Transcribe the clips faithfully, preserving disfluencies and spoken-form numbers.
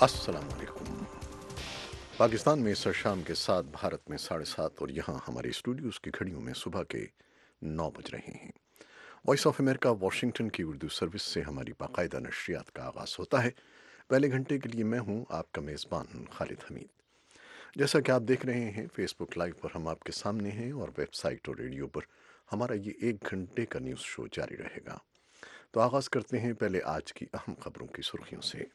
अस्सलाम वालेकुम। पाकिस्तान में इस शाम के सात, भारत में साढ़े सात और यहाँ हमारे स्टूडियोज़ की घड़ियों में सुबह के नौ बज रहे हैं। वॉइस ऑफ अमेरिका वाशिंगटन की उर्दू सर्विस से हमारी बाकायदा नशरियात का आगाज़ होता है। पहले घंटे के लिए मैं हूँ आपका मेज़बान खालिद हमीद। जैसा कि आप देख रहे हैं, फेसबुक लाइव पर हम आपके सामने हैं और वेबसाइट और रेडियो पर हमारा ये एक घंटे का न्यूज़ शो जारी रहेगा। तो आगाज़ करते हैं पहले आज की अहम खबरों की सुर्खियों से।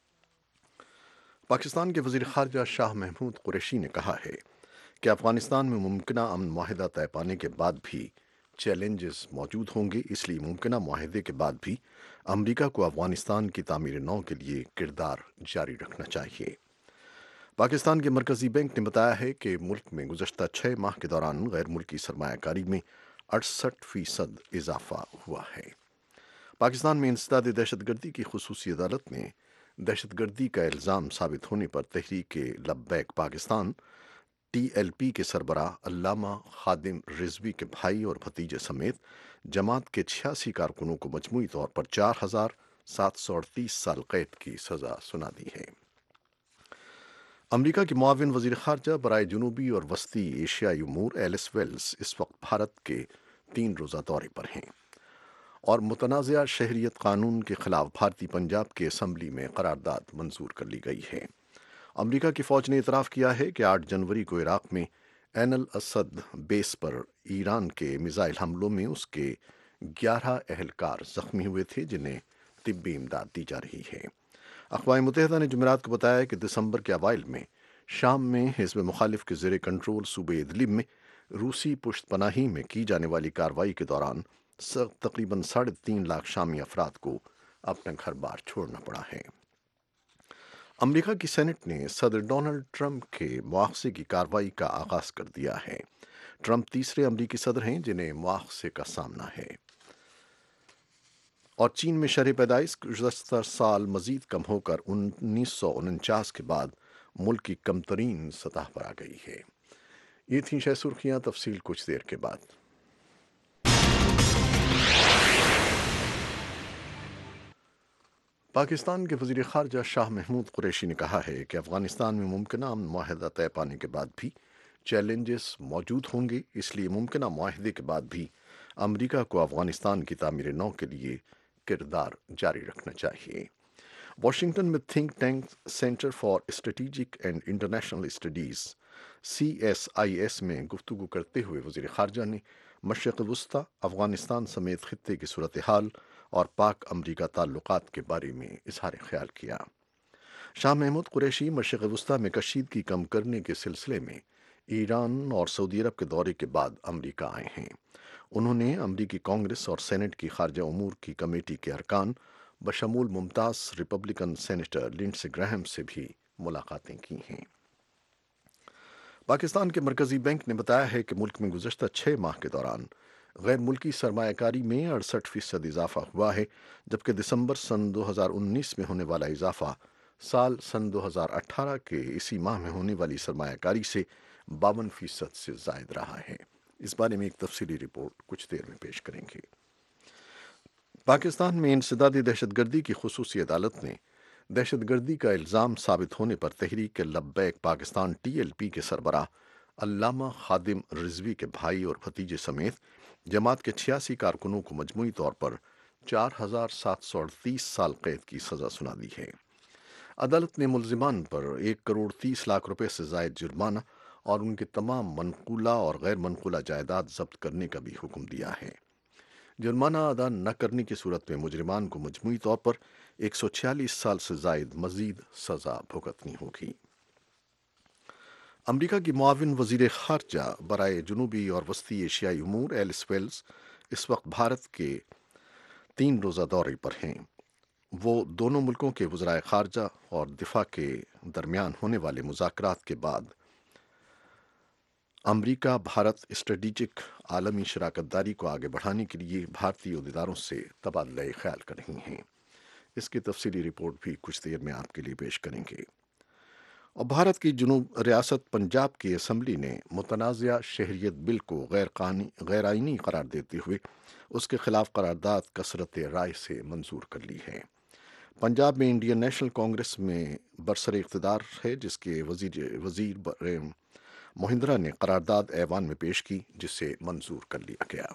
पाकिस्तान के वज़ीर ख़ारजा शाह महमूद कुरैशी ने कहा है कि अफ़गानिस्तान में मुमकिन अमन माहिदा तय पाने के बाद भी चैलेंजेस मौजूद होंगे, इसलिए मुमकिन माहिदे के बाद भी अमरीका को अफ़गानिस्तान की तामीर नौ के लिए किरदार जारी रखना चाहिए। पाकिस्तान के मरकज़ी बैंक ने बताया है कि मुल्क में गुज़श्ता छः माह के दौरान गैर मुल्की सरमायाकारी में अड़सठ फ़ीसद इजाफा हुआ है। पाकिस्तान में इंसदाद दहशतगर्दी की खुसूसी अदालत ने दहशतगर्दी का इल्ज़ाम साबित होने पर Tehreek Labbaik Pakistan T L P के सरबराह अल्लामा खादिम रिजवी के भाई और भतीजे समेत जमात के छियासी कारकुनों को मजमूई तौर पर चार हजार सात सौ अड़तीस साल कैद की सजा सुना दी है। अमरीका के मुआविन वज़ीर ख़ारजा बराए जनूबी और वस्ती एशियाई उमूर एलिस वेल्स इस वक्त भारत के तीन रोज़ा दौरे पर हैं और मुतनाज़ा शहरियत कानून के खिलाफ भारतीय पंजाब की असम्बली में करारदाद मंजूर कर ली गई है। अमरीका की फ़ौज ने इतराफ़ किया है कि आठ जनवरी को इराक़ में एन अल असद बेस पर ईरान के मिज़ाइल हमलों में उसके ग्यारह अहलकार ज़ख्मी हुए थे, जिन्हें तिब्बी इमदाद दी जा रही है। अक़वाम मुत्तहिदा ने जुमेरात को बताया कि दिसंबर के अवाइल में शाम में हिज़्ब मुखालिफ के ज़ेरे कंट्रोल सूबे इदलिब में रूसी पुश्तपनाही में की जाने वाली कार्रवाई के दौरान तकरीबन साढ़े तीन लाख शामी अफराद को अपना घर बार छोड़ना पड़ा है। अमरीका की सेनेट ने सदर डोनाल्ड ट्रंप के मुआवजे की कार्रवाई का आगाज़ कर दिया है। ट्रंप तीसरे अमरीकी सदर हैं जिन्हें मुआवजे का सामना है और चीन में शरह पैदाइश गुज़श्ता साल मज़ीद कम होकर उन्नीस सौ उनचास के बाद मुल्क की कम तरीन सतह पर आ गई है। ये थी शह सुर्खियाँ, तफसील कुछ देर के बाद। पाकिस्तान के वज़ीर ख़ारजा शाह महमूद कुरैशी ने कहा है कि अफ़गानिस्तान में मुमकिन अमन माहिदा तय पाने के बाद भी चैलेंजेस मौजूद होंगे, इसलिए मुमकिन माहिदे के बाद भी अमरीका को अफ़गानिस्तान की तामीर नौ के लिए किरदार जारी रखना चाहिए। वाशिंगटन में think tank Center for Strategic and International Studies C S I S में गुफ्तगू करते हुए वज़ीर ख़ारजा ने मशरिक़ वस्ता, अफ़गानिस्तान समेत ख़ित्ते की सूरत हाल और पाक अमरीका ताल्लुकात के बारे में इजहार ख्याल किया। शाह महमूद कुरैशी मशरिक़ वस्ता में कशीदगी कम करने के सिलसिले में ईरान और सऊदी अरब के दौरे के बाद अमरीका आए हैं। उन्होंने अमरीकी कांग्रेस और सेनेट की खारजा उमूर की कमेटी के अरकान बशमूल मुमताज़ रिपब्लिकन सेनेटर लिंडसे ग्रैहम से भी मुलाकातें की हैं। पाकिस्तान के मरकज़ी बैंक ने बताया है कि मुल्क में गुज़श्ता छः माह के दौरान गैर मुल्की सरमायाकारी में अड़सठ फ़ीसद इजाफा हुआ है, जबकि दिसंबर सन दो हज़ार उन्नीस में होने वाला इजाफा साल सन दो हज़ार अठारह के इसी माह में होने वाली सरमायाकारी से बावन फ़ीसद से ज़ायद रहा है। इस बारे में एक तफसीली रिपोर्ट कुछ देर में पेश करेंगे। पाकिस्तान में इंसदादी दहशतगर्दी की खुसूसी अदालत ने दहशतगर्दी का इल्ज़ाम साबित होने पर Tehreek Labbaik Pakistan T L P के सरबराह अल्लामा खादिम रिजवी के भाई और भतीजे समेत जमात के छियासी कारकुनों को मजमूई तौर पर चार हजार सात सौ अड़तीस साल कैद की सजा सुना दी है। अदालत ने मुलजिमान पर एक करोड़ तीस लाख रुपए से जायद जुर्माना और उनके तमाम मनकूला और गैर मनकूला जायदाद जब्त करने का भी हुक्म दिया है। जुर्माना अदा न करने की सूरत में मुजरिमान को मजमूई तौर पर एक सौ छियालीस साल से जायद मजीद सजा भुगतनी होगी। अमरीका की मुआविन वज़ीर ख़ारजा बराए जनूबी और वस्ती एशियाई उमूर एलिस वेल्स इस वक्त भारत के तीन रोज़ा दौरे पर हैं। वो दोनों मुल्कों के वज़राए ख़ारजा और दिफा के दरमियान होने वाले मुज़ाकरात के बाद अमरीका भारत स्ट्रेटेजिक आलमी शराकतदारी को आगे बढ़ाने के लिए भारतीय उहदेदारों से तबादला ख्याल कर रही हैं। इसकी तफसीली रिपोर्ट भी कुछ देर में आपके लिए पेश करेंगे। और भारत की जुनूब रियासत पंजाब की असम्बली ने मुतनाज़ा शहरियत बिल को गैर कानी गैर आइनी करार देते हुए उसके खिलाफ करारदाद कसरत राय से मंजूर कर ली है। पंजाब में इंडियन नेशनल कांग्रेस में बरसर इक़्तिदार है, जिसके वजीर वजीर बर- महिंद्रा ने करारदाद ऐवान में पेश की, जिसे मंजूर कर लिया गया।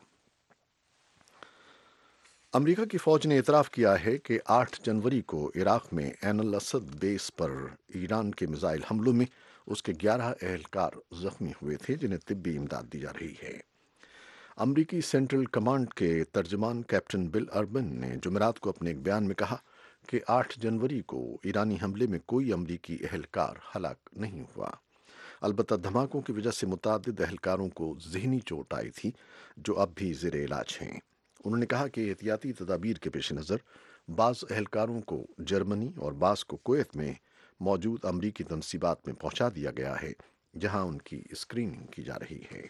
अमेरिका की फौज ने इतराफ़ किया है कि आठ जनवरी को इराक में ऐन अल असद बेस पर ईरान के मिसाइल हमलों में उसके ग्यारह एहलकार जख्मी हुए थे, जिन्हें तिब्बी इमदाद दी जा रही है। अमरीकी सेंट्रल कमांड के तर्जमान कैप्टन बिल अर्बन ने जुमेरात को अपने एक बयान में कहा कि आठ जनवरी को ईरानी हमले में कोई अमरीकी एहलकार हलाक नहीं हुआ। अलबत्ता धमाकों की वजह से मुतअद्दिद एहलकारों को ज़हनी चोट आई थी, जो अब भी ज़ेर इलाज हैं। उन्होंने कहा कि एहतियाती तदाबीर के पेश नज़र बाज़ एहलकारों को जर्मनी और बाज़ को कुवैत में मौजूद अमरीकी तनसीबात में पहुंचा दिया गया है, जहां उनकी स्क्रीनिंग की जा रही है।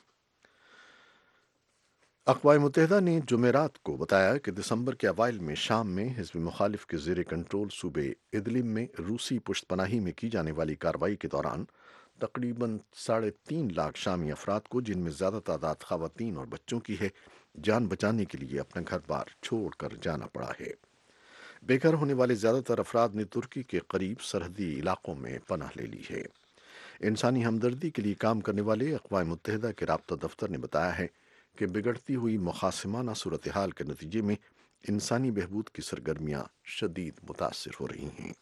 अक़वाम मुत्तहिदा ने जुमेरात को बताया कि दिसंबर के अवाइल में शाम में हिज़्ब मुखालिफ के ज़ेर कंट्रोल सूबे इदलिब में रूसी पुश्तपनाही में की जाने वाली कार्रवाई के दौरान तकरीबन साढ़े तीन लाख शामी अफराद को, जिनमें ज़्यादा तादाद ख़वातीन और बच्चों की है, जान बचाने के लिए अपना घर बार छोड़ कर जाना पड़ा है। बेघर होने वाले ज़्यादातर अफराद ने तुर्की के करीब सरहदी इलाकों में पनाह ले ली है। इंसानी हमदर्दी के लिए काम करने वाले अक़वाम मुत्तहिदा के राब्ता दफ्तर ने बताया है कि बिगड़ती हुई मुखासिमाना सूरत हाल के नतीजे में इंसानी बहबूद की सरगर्मियाँ शदीद मुतासर हो रही हैं।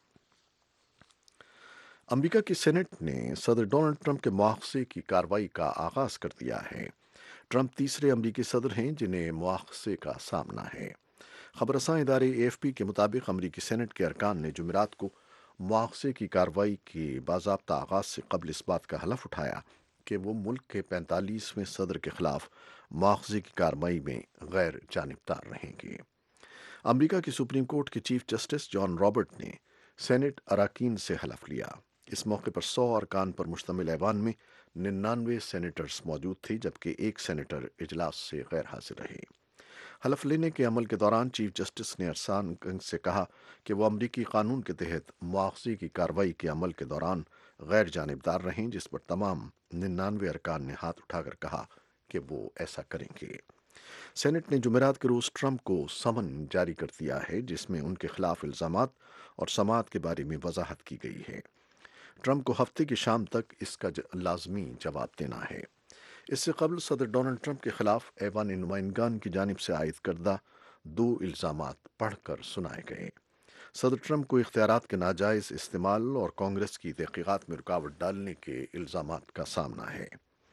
अमरीका की सेनेट ने सदर डोनाल्ड ट्रंप के मुआवजे की कार्रवाई का आगाज कर दिया है। ट्रंप तीसरे अमरीकी सदर हैं जिन्हें मुआवजे का सामना है। खबरसां इदारे ए एफ पी के मुताबिक अमरीकी सेनेट के अरकान ने जुमेरात को मुआवजे की कार्रवाई के बाज़ाब्ता आगाज से कबल इस बात का हलफ उठाया कि वो मुल्क के पैंतालीसवें सदर के खिलाफ मुआवजे की कार्रवाई में गैर जानिबदार रहेंगे। अमरीका की सुप्रीम कोर्ट के चीफ जस्टिस जॉन रॉबर्ट ने सेनेट अरकान से हलफ लिया। इस मौके पर सौ अरकान पर मुश्तमिल ऐवान में निन्यानवे सेनेटर्स मौजूद थे, जबकि एक सेनेटर इजलास से गैर हाजिर रहे। हलफ लेने के अमल के दौरान चीफ जस्टिस ने अरसान से कहा कि वो अमरीकी कानून के तहत मुआवजे की कार्रवाई के अमल के दौरान गैर जानिबदार रहें, जिस पर तमाम निन्यानवे अरकान ने हाथ उठाकर कहा कि वो ऐसा करेंगे। सेनेट ने जुमेरात के रोज़ ट्रंप को समन जारी कर दिया है, जिसमें उनके खिलाफ इल्ज़ामात और समात के बारे में वजाहत की गई है। ट्रंप को हफ्ते की शाम तक इसका ज- लाजमी जवाब देना है। इससे कबल सदर डोनाल्ड ट्रंप के खिलाफ ऐवान नुमाइंदगान की जानिब से आयद करदा दो इल्ज़ामात पढ़कर सुनाए गए। सदर ट्रंप को इख्तियारात के नाजायज़ इस्तेमाल और कांग्रेस की तहकीकात में रुकावट डालने के इल्ज़ामात का सामना है।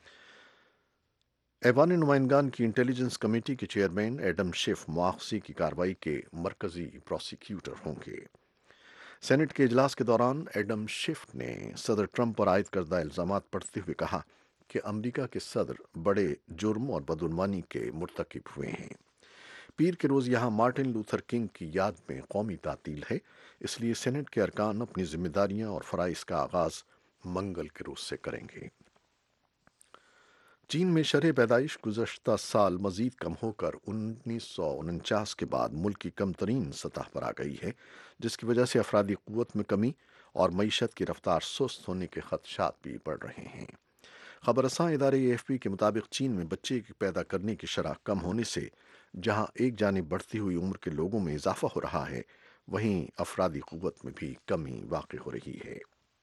ऐवान नुमाइंदगान की इंटेलिजेंस कमेटी के चेयरमैन एडम शिफ मुआवजे की कार्रवाई के मरकजी प्रोसिक्यूटर होंगे। सेनेट के इजलास के दौरान एडम शिफ ने सदर ट्रंप पर आयद करदा इल्ज़ामात पढ़ते हुए कहा कि अमरीका के सदर बड़े जुर्म और बदउनवानी के मुर्तकिब हुए हैं। पीर के रोज़ यहाँ मार्टिन लूथर किंग की याद में कौमी तातील है, इसलिए सेनेट के अरकान अपनी जिम्मेदारियां और फ़राइज़ का आगाज़ मंगल के रोज़ से करेंगे। चीन में शरह पैदाइश गुज़श्ता साल मज़ीद कम होकर उन्नीस सौ उनचास के बाद मुल्क की कम तरीन सतह पर आ गई है, जिसकी वजह से अफरादी क़ुव्वत में कमी और मईशत की रफ्तार सुस्त होने के ख़दशात भी बढ़ रहे हैं। खबरसां इदारे ए एफ पी के मुताबिक चीन में बच्चे की पैदा करने की शरह कम होने से जहां एक जानिब बढ़ती हुई उम्र के लोगों में इजाफा हो रहा है, वहीं अफरादी क़ुव्वत में भी कमी वाक़ हो रही है।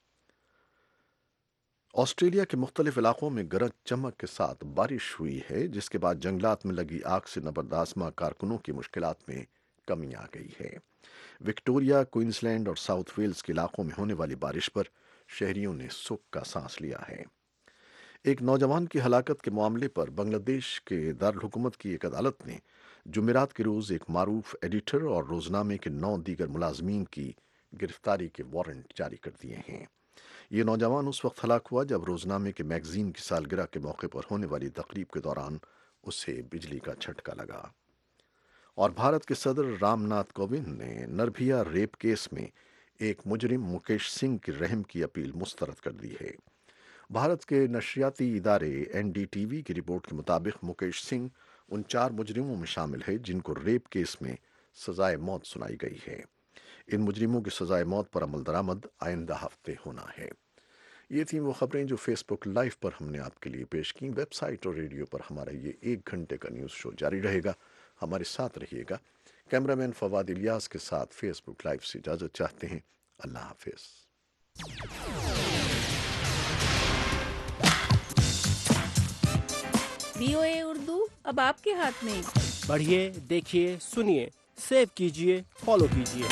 ऑस्ट्रेलिया के मुख्तलिफ इलाकों में गरज चमक के साथ बारिश हुई है, जिसके बाद जंगलात में लगी आग से नबरदास्मा कारकुनों की मुश्किलात में कमी आ गई है। विक्टोरिया, क्वींसलैंड और साउथ वेल्स के इलाकों में होने वाली बारिश पर शहरियों ने सुख का सांस लिया है। एक नौजवान की हलाकत के मामले पर बांग्लादेश के दारुल हुकूमत की एक अदालत ने जुमेरात के रोज़ एक मारूफ एडिटर और रोजनामे के नौ दीगर मुलाजमीन की गिरफ्तारी के वारंट जारी कर दिए हैं। ये नौजवान उस वक्त हलाक हुआ जब रोजनामे के मैगजीन की सालगिरह के मौके पर होने वाली तकरीब के दौरान उसे बिजली का झटका लगा। और भारत के सदर रामनाथ कोविंद ने निर्भया रेप केस में एक मुजरिम मुकेश सिंह की रहम की अपील मुस्तरद कर दी है। भारत के नशरियाती इदारे एन डी टी वी की रिपोर्ट के मुताबिक मुकेश सिंह उन चार मुजरिमों में शामिल है जिनको रेप केस में सजाए मौत सुनाई गई है। इन मुजरिमों की सजाए मौत पर अमल दरामद आइंदा हफ्ते होना है। ये थी वो खबरें जो फेसबुक लाइव पर हमने आपके लिए पेश की। वेबसाइट और रेडियो पर हमारा ये एक घंटे का न्यूज़ शो जारी रहेगा। हमारे साथ रहिएगा। کیمرہ مین فواد الیاس کے ساتھ فیس بک لائیو سے اجازت چاہتے ہیں۔ اللہ حافظ۔ وی او اے اردو اب آپ کے ہاتھ میں۔ پڑھیے، دیکھیے، سنیے، سیو کیجیے، فالو کیجیے۔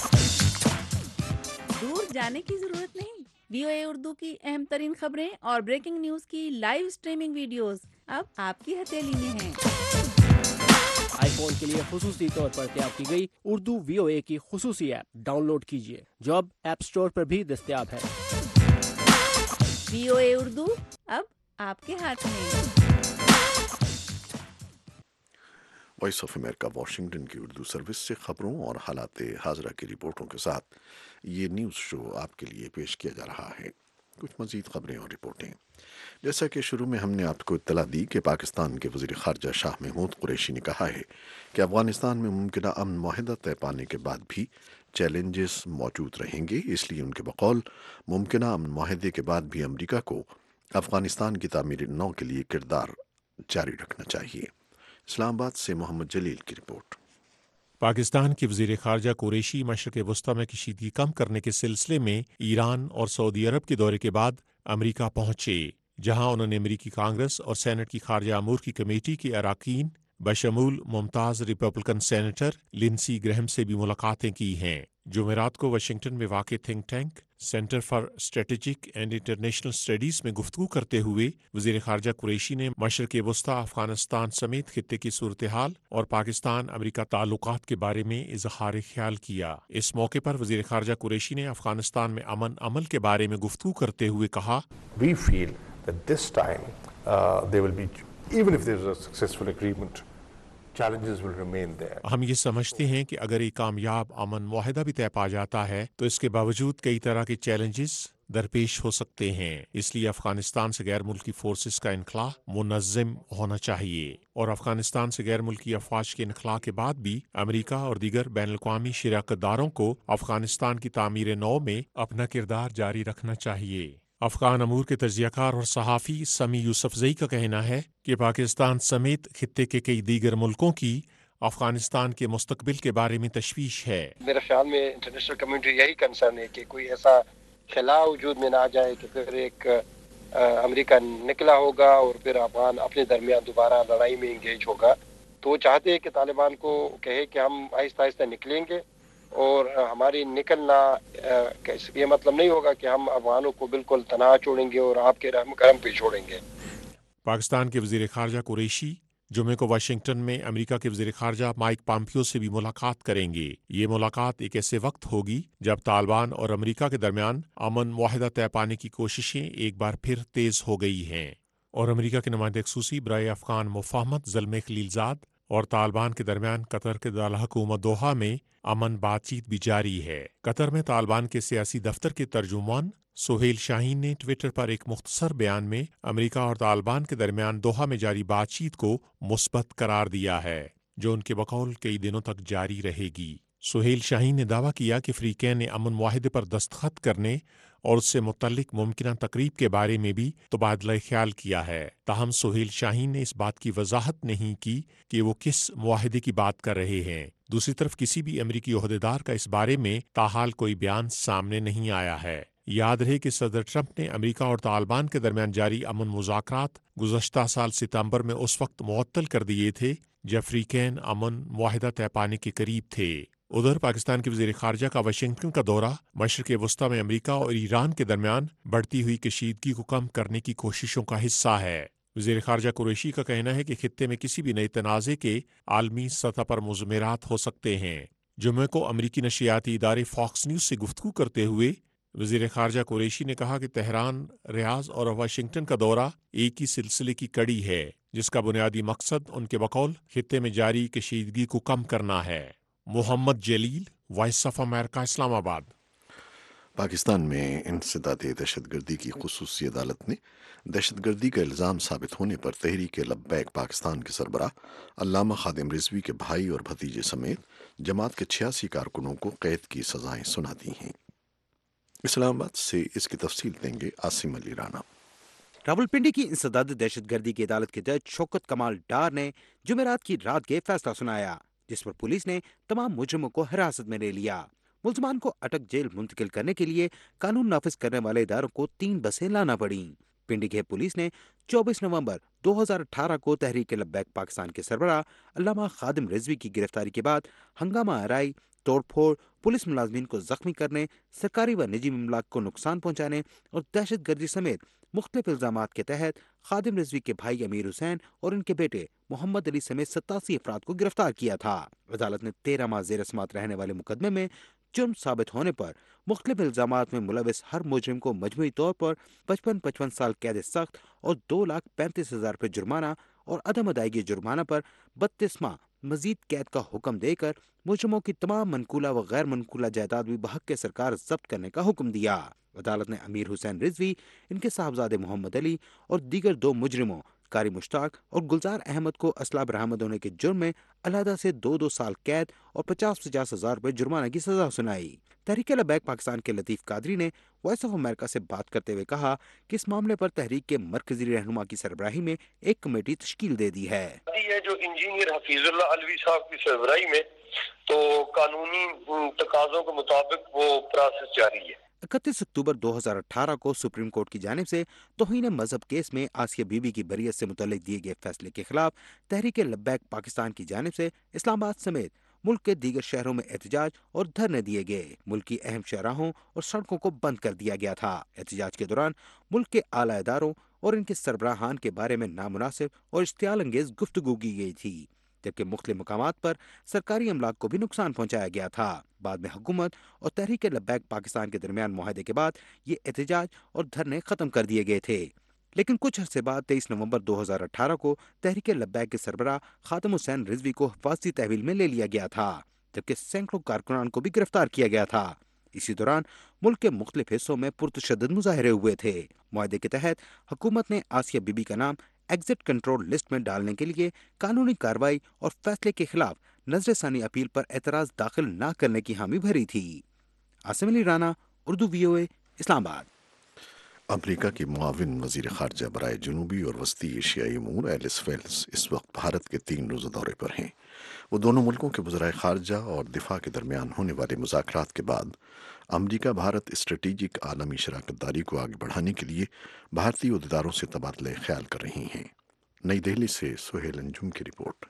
دور جانے کی ضرورت نہیں، وی او اے اردو کی اہم ترین خبریں اور بریکنگ نیوز کی لائیو سٹریمنگ ویڈیوز اب آپ کی ہتھیلی میں ہیں۔ آئی فون کے لیے خصوصی طور پر تیار کی گئی اردو وی او اے کی خصوصی ایپ ڈاؤن لوڈ کیجیے، جو اب ایپ سٹور پر بھی دستیاب ہے۔ وی او اے اردو اب آپ کے ہاتھ میں۔ وائس آف امریکہ واشنگٹن کی اردو سروس سے خبروں اور حالات حاضرہ کی رپورٹوں کے ساتھ یہ نیوز شو آپ کے لیے پیش کیا جا رہا ہے۔ کچھ مزید خبریں اور رپورٹیں۔ جیسا کہ شروع میں ہم نے آپ کو اطلاع دی کہ پاکستان کے وزیر خارجہ شاہ محمود قریشی نے کہا ہے کہ افغانستان میں ممکنہ امن معاہدہ طے پانے کے بعد بھی چیلنجز موجود رہیں گے، اس لیے ان کے بقول ممکنہ امن معاہدے کے بعد بھی امریکہ کو افغانستان کی تعمیر نو کے لیے کردار جاری رکھنا چاہیے۔ اسلام آباد سے محمد جلیل کی رپورٹ۔ پاکستان کے وزیر خارجہ قریشی مشرق وسطی میں کشیدگی کم کرنے کے سلسلے میں ایران اور سعودی عرب کے دورے کے بعد امریکہ پہنچے، جہاں انہوں نے امریکی کانگریس اور سینٹ کی خارجہ امور کی کمیٹی کے اراکین بشمول ممتاز ریپبلکن سینیٹر لنسی گرہم سے بھی ملاقاتیں کی ہیں۔ جمعرات کو واشنگٹن میں واقع think tank Center for Strategic and International Studies میں گفتگو کرتے ہوئے وزیر خارجہ قریشی نے مشرق وسطی، افغانستان سمیت خطے کی صورتحال اور پاکستان امریکہ تعلقات کے بارے میں اظہار خیال کیا۔ اس موقع پر وزیر خارجہ قریشی نے افغانستان میں امن عمل کے بارے میں گفتگو کرتے ہوئے کہا، We feel that this time uh, there will be, even if there is a successful agreement, challenges will remain there. ہم یہ سمجھتے ہیں کہ اگر ایک کامیاب امن معاہدہ بھی طے پا جاتا ہے تو اس کے باوجود کئی طرح کے چیلنجز درپیش ہو سکتے ہیں، اس لیے افغانستان سے غیر ملکی فورسز کا انخلاء منظم ہونا چاہیے، اور افغانستان سے غیر ملکی افواج کے انخلاء کے بعد بھی امریکہ اور دیگر بین الاقوامی شراکت داروں کو افغانستان کی تعمیر نو میں اپنا کردار جاری رکھنا چاہیے۔ افغان امور کے تجزیہ کار اور صحافی سمی یوسفزئی کا کہنا ہے کہ پاکستان سمیت خطے کے کئی دیگر ملکوں کی افغانستان کے مستقبل کے بارے میں تشویش ہے۔ میرے خیال میں انٹرنیشنل کمیونٹی یہی کنسرن ہے کہ کوئی ایسا خلا وجود میں نہ آ جائے کہ پھر ایک امریکہ نکلا ہوگا اور پھر افغان اپنے درمیان دوبارہ لڑائی میں انگیج ہوگا۔ تو وہ چاہتے ہیں کہ طالبان کو کہے کہ ہم آہستہ آہستہ نکلیں گے، اور ہماری نکلنا یہ مطلب نہیں ہوگا کہ ہم افغانوں کو بالکل تنہا چھوڑیں گے اور آپ کے رحم کرم پہ چھوڑیں گے۔ پاکستان کے وزیر خارجہ قریشی جمعے کو واشنگٹن میں امریکہ کے وزیر خارجہ مائک پامپیو سے بھی ملاقات کریں گے۔ یہ ملاقات ایک ایسے وقت ہوگی جب طالبان اور امریکہ کے درمیان امن معاہدہ طے پانے کی کوششیں ایک بار پھر تیز ہو گئی ہیں، اور امریکہ کے نمائندہ خصوصی برائے افغان مفاہمت زلمے خلیل زاد اور طالبان کے درمیان قطر کے دارالحکومت دوحہ میں امن بات چیت بھی جاری ہے۔ قطر میں طالبان کے سیاسی دفتر کے ترجمان سہیل شاہین نے ٹویٹر پر ایک مختصر بیان میں امریکہ اور طالبان کے درمیان دوحہ میں جاری بات چیت کو مثبت قرار دیا ہے، جو ان کے بقول کئی دنوں تک جاری رہے گی۔ سہیل شاہین نے دعویٰ کیا کہ فریقین نے امن معاہدے پر دستخط کرنے اور اس سے متعلق ممکنہ تقریب کے بارے میں بھی تبادلہ خیال کیا ہے، تاہم سہیل شاہین نے اس بات کی وضاحت نہیں کی کہ وہ کس معاہدے کی بات کر رہے ہیں۔ دوسری طرف کسی بھی امریکی عہدیدار کا اس بارے میں تاحال کوئی بیان سامنے نہیں آیا ہے۔ یاد رہے کہ صدر ٹرمپ نے امریکہ اور طالبان کے درمیان جاری امن مذاکرات گزشتہ سال ستمبر میں اس وقت معطل کر دیے تھے جب فریقین امن معاہدہ طے پانے کے قریب تھے۔ ادھر پاکستان کے وزیر خارجہ کا واشنگٹن کا دورہ مشرق وسطی میں امریکہ اور ایران کے درمیان بڑھتی ہوئی کشیدگی کو کم کرنے کی کوششوں کا حصہ ہے۔ وزیر خارجہ قریشی کا کہنا ہے کہ خطے میں کسی بھی نئے تنازع کے عالمی سطح پر مضمرات ہو سکتے ہیں۔ جمعے کو امریکی نشریاتی ادارے فاکس نیوز سے گفتگو کرتے ہوئے وزیر خارجہ قریشی نے کہا کہ تہران، ریاض اور واشنگٹن کا دورہ ایک ہی سلسلے کی کڑی ہے، جس کا بنیادی مقصد ان کے بقول خطے میں جاری کشیدگی کو کم کرنا ہے۔ محمد جلیل، وائس آف امریکہ، اسلام آباد۔ پاکستان میں انسداد دہشت گردی کی خصوصی عدالت نے دہشت گردی کا الزام ثابت ہونے پر تحریک لبیک پاکستان کے سربراہ علامہ خادم رضوی کے بھائی اور بھتیجے سمیت جماعت کے چھیاسی کارکنوں کو قید کی سزائیں سنا دی ہیں۔ اسلام آباد سے اس کی تفصیل دیں گے عاصم علی رانا۔ راولپنڈی کی انسداد دہشت گردی کی عدالت کے جج شوکت کمال ڈار نے جمعرات کی رات کے فیصلہ سنایا، جس پر پولیس نے تمام مجرموں کو حراست میں لے لیا۔ ملزمان کو اٹک جیل منتقل کرنے کے لیے قانون نافذ کرنے والے اداروں کو تین بسیں لانا پڑیں۔ پنڈی کے پولیس نے چوبیس نومبر دو ہزار اٹھارہ کو تحریک لبیک پاکستان کے سربراہ علامہ خادم رضوی کی گرفتاری کے بعد ہنگامہ آرائی، توڑ پھوڑ، پولیس ملازمین کو زخمی کرنے، سرکاری و نجی املاک کو نقصان پہنچانے اور دہشت گردی سمیت مختلف الزامات کے تحت خادم رضوی کے بھائی امیر حسین اور ان کے بیٹے محمد علی سمیت ستاسی افراد کو گرفتار کیا تھا۔ عدالت نے تیرہ ماہ زیر سماعت رہنے والے مقدمے میں جرم ثابت ہونے پر مختلف الزامات میں ملوث ہر مجرم کو مجموعی طور پر پچپن پچپن سال قید سخت اور دو لاکھ پینتیس ہزار روپے جرمانہ اور عدم ادائیگی جرمانہ پر بتیس ماہ مزید قید کا حکم دے کر مجرموں کی تمام منقولہ و غیر منقولہ جائیداد بھی بحق کے سرکار ضبط کرنے کا حکم دیا۔ عدالت نے امیر حسین رضوی، ان کے صاحبزادے محمد علی اور دیگر دو مجرموں قاری مشتاق اور گلزار احمد کو اسلحہ برآمد ہونے کے جرم میں علیحدہ سے دو دو سال قید اور پچاس پچاس ہزار روپے جرمانہ کی سزا سنائی۔ تحریک لبیک پاکستان کے لطیف قادری نے وائس آف امریکہ سے بات کرتے ہوئے کہا کہ اس معاملے پر تحریک کے مرکزی رہنما کی سربراہی میں ایک کمیٹی تشکیل دے دی ہے۔ یہ جو انجینئر حفیظ اللہ علوی صاحب کی سربراہی میں تو قانونی تقاضوں کے مطابق وہ پروسیس جاری ہے۔ اکتیس اکتوبر دو ہزار اٹھارہ کو سپریم کورٹ کی جانب سے توہین مذہب کیس میں آسیہ بی بی کی بریت سے متعلق دیے گئے فیصلے کے خلاف تحریک لبیک پاکستان کی جانب سے اسلام آباد سمیت ملک کے دیگر شہروں میں احتجاج اور دھرنے دیے گئے۔ ملک کی اہم شاہراہوں اور سڑکوں کو بند کر دیا گیا تھا۔ احتجاج کے دوران ملک کے اعلیٰ اداروں اور ان کے سربراہان کے بارے میں نامناسب اور اشتعال انگیز گفتگو کی گئی تھی، جبکہ مختلف مقامات پر سرکاری املاک کو بھی نقصان پہنچایا گیا تھا۔ بعد میں حکومت اور تحریک لبیک پاکستان کے درمیان معاہدے کے بعد یہ احتجاج اور دھرنے ختم کر دیے گئے تھے، لیکن کچھ عرصے بعد تیئیس نومبر دو ہزار اٹھارہ کو تحریک لبیک کے سربراہ خادم حسین رضوی کو حفاظتی تحویل میں لے لیا گیا تھا، جبکہ سینکڑوں کارکنان کو بھی گرفتار کیا گیا تھا۔ اسی دوران ملک کے مختلف حصوں میں پرتشدد مظاہرے ہوئے تھے۔ معاہدے کے تحت حکومت نے آسیہ بی بی کا نام ایگزٹ کنٹرول لسٹ میں ڈالنے کے لیے قانونی کارروائی اور فیصلے کے خلاف نظر ثانی اپیل پر اعتراض داخل نہ کرنے کی حامی بھری تھی۔ عاصم علی رانا، اردو وی او اے، اسلام آباد۔ امریکہ کی معاون وزیر خارجہ برائے جنوبی اور وسطی ایشیائی امور ایلس ویلز اس وقت بھارت کے تین روزہ دورے پر ہیں۔ وہ دونوں ملکوں کے وزرائے خارجہ اور دفاع کے درمیان ہونے والے مذاکرات کے بعد امریکہ بھارت اسٹریٹجک عالمی شراکت داری کو آگے بڑھانے کے لیے بھارتی عہدیداروں سے تبادلہ خیال کر رہی ہیں۔ نئی دہلی سے سہیل انجم کی رپورٹ۔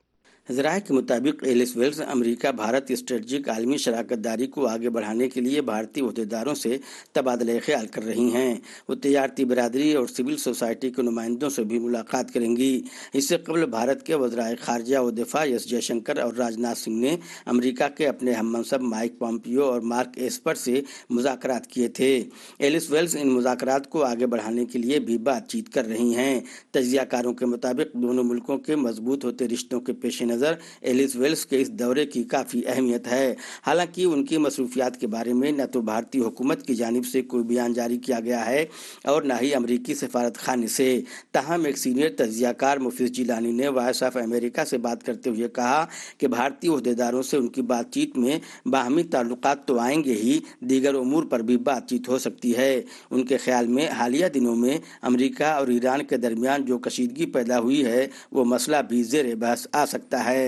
ذرائع کے مطابق ایلس ویلز امریکہ بھارت اسٹریٹجک عالمی شراکت داری کو آگے بڑھانے کے لیے بھارتی عہدیداروں سے تبادلہ خیال کر رہی ہیں۔ وہ تجارتی برادری اور سول سوسائٹی کے نمائندوں سے بھی ملاقات کریں گی۔ اس سے قبل بھارت کے وزرائے خارجہ و دفاع ایس جے شنکر اور راجناتھ سنگھ نے امریکہ کے اپنے ہم منصب مائک پومپیو اور مارک ایسپر سے مذاکرات کیے تھے۔ ایلس ویلز ان مذاکرات کو آگے بڑھانے کے لیے بھی بات چیت کر رہی ہیں۔ تجزیہ کاروں کے مطابق دونوں ملکوں کے مضبوط ہوتے رشتوں کے پیش نظر ایلس ویلز کے اس دورے کی کافی اہمیت ہے۔ حالانکہ ان کی مصروفیات کے بارے میں نہ تو بھارتی حکومت کی جانب سے کوئی بیان جاری کیا گیا ہے اور نہ ہی امریکی سفارت خانے سے، تاہم ایک سینئر تجزیہ کار مفیز جیلانی نے وائس آف امریکہ سے بات کرتے ہوئے کہا کہ بھارتی عہدیداروں سے ان کی بات چیت میں باہمی تعلقات تو آئیں گے ہی، دیگر امور پر بھی بات چیت ہو سکتی ہے۔ ان کے خیال میں حالیہ دنوں میں امریکہ اور ایران کے درمیان جو کشیدگی پیدا ہوئی ہے وہ مسئلہ بھی زیر بحث آ سکتا ہے۔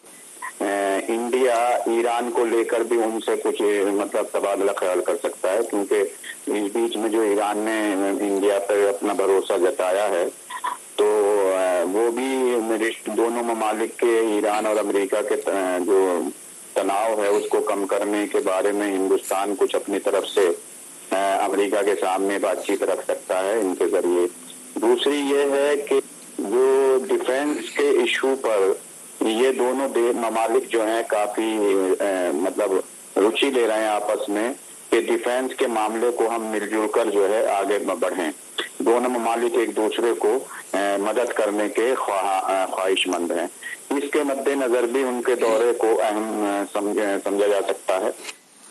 انڈیا ایران کو لے کر بھی ان سے کچھ مطلب تبادلہ خیال کر سکتا ہے، کیونکہ اس بیچ میں جو ایران نے انڈیا پر اپنا بھروسہ جتایا ہے تو وہ بھی دونوں ممالک کے ایران اور امریکہ کے جو تناؤ ہے اس کو کم کرنے کے بارے میں ہندوستان کچھ اپنی طرف سے امریکہ کے سامنے بات چیت رکھ سکتا ہے ان کے ذریعے۔ دوسری یہ ہے کہ جو ڈیفینس کے ایشو پر یہ دونوں ممالک جو ہیں کافی مطلب روچی لے رہے ہیں آپس میں کہ ڈیفینس کے معاملے کو ہم مل جل کر جو ہے آگے بڑھیں۔ دونوں ممالک ایک دوسرے کو مدد کرنے کے خواہش مند ہیں۔ اس کے مد نظر بھی ان کے دورے کو اہم سمجھا جا سکتا ہے۔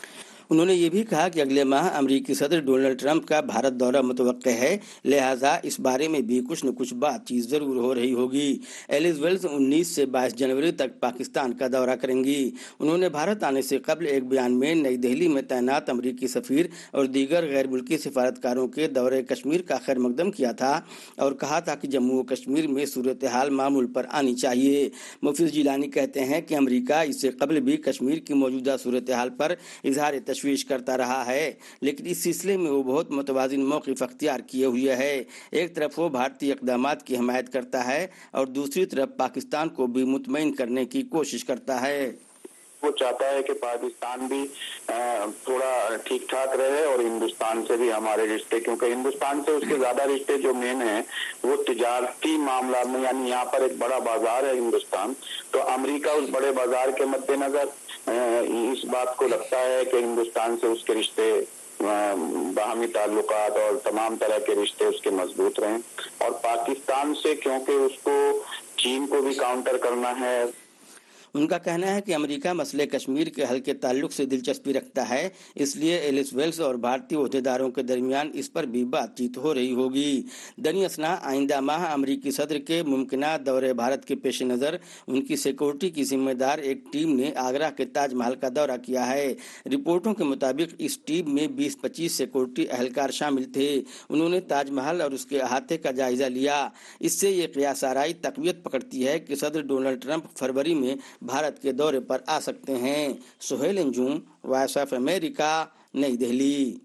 انہوں نے یہ بھی کہا کہ اگلے ماہ امریکی صدر ڈونلڈ ٹرمپ کا بھارت دورہ متوقع ہے، لہٰذا اس بارے میں بھی کچھ نہ کچھ بات چیت ضرور ہو رہی ہوگی۔ ایلس ویلز انیس سے بائیس جنوری تک پاکستان کا دورہ کریں گی۔ انہوں نے بھارت آنے سے قبل ایک بیان میں نئی دہلی میں تعینات امریکی سفیر اور دیگر غیر ملکی سفارتکاروں کے دورہ کشمیر کا خیر مقدم کیا تھا اور کہا تھا کہ جموں و کشمیر میں صورتحال معمول پر آنی چاہیے۔ مفیظ جیلانی کہتے ہیں کہ امریکہ اس سے قبل بھی کشمیر کی موجودہ صورتحال پر اظہار تشویش کرتا رہا ہے، لیکن اس سلسلے میں وہ بہت متوازن موقف اختیار کیے ہوئے ہے۔ ایک طرف وہ بھارتی اقدامات کی حمایت کرتا ہے اور دوسری طرف پاکستان کو بھی مطمئن کرنے کی کوشش کرتا ہے۔ وہ چاہتا ہے کہ پاکستان بھی تھوڑا ٹھیک ٹھاک رہے اور ہندوستان سے بھی ہمارے رشتے، کیونکہ ہندوستان سے اس کے زیادہ رشتے جو مین ہیں وہ تجارتی معاملات میں، یعنی یہاں پر ایک بڑا بازار ہے ہندوستان، تو امریکہ اس بڑے بازار کے مد نظر اس بات کو لگتا ہے کہ ہندوستان سے اس کے رشتے، باہمی تعلقات اور تمام طرح کے رشتے اس کے مضبوط رہیں، اور پاکستان سے کیونکہ اس کو چین کو بھی کاؤنٹر کرنا ہے۔ ان کا کہنا ہے کہ امریکہ مسئلے کشمیر کے حل کے تعلق سے دلچسپی رکھتا ہے، اس لیے ایلس ویلز اور بھارتی عہدیداروں کے درمیان اس پر بھی بات چیت ہو رہی ہوگی۔ دنی اسنا آئندہ ماہ امریکی صدر کے ممکنہ دورے بھارت کے پیش نظر ان کی سیکورٹی کی ذمہ دار ایک ٹیم نے آگرہ کے تاج محل کا دورہ کیا ہے۔ رپورٹوں کے مطابق اس ٹیم میں بیس پچیس سیکورٹی اہلکار شامل تھے۔ انہوں نے تاج محل اور اس کے احاطے کا جائزہ لیا۔ اس سے یہ قیاس آرائی تقویت پکڑتی ہے کہ صدر ڈونلڈ ٹرمپ فروری میں بھارت کے دورے پر آ سکتے ہیں۔ Suhail Anjum, Voice of America, Nai Delhi.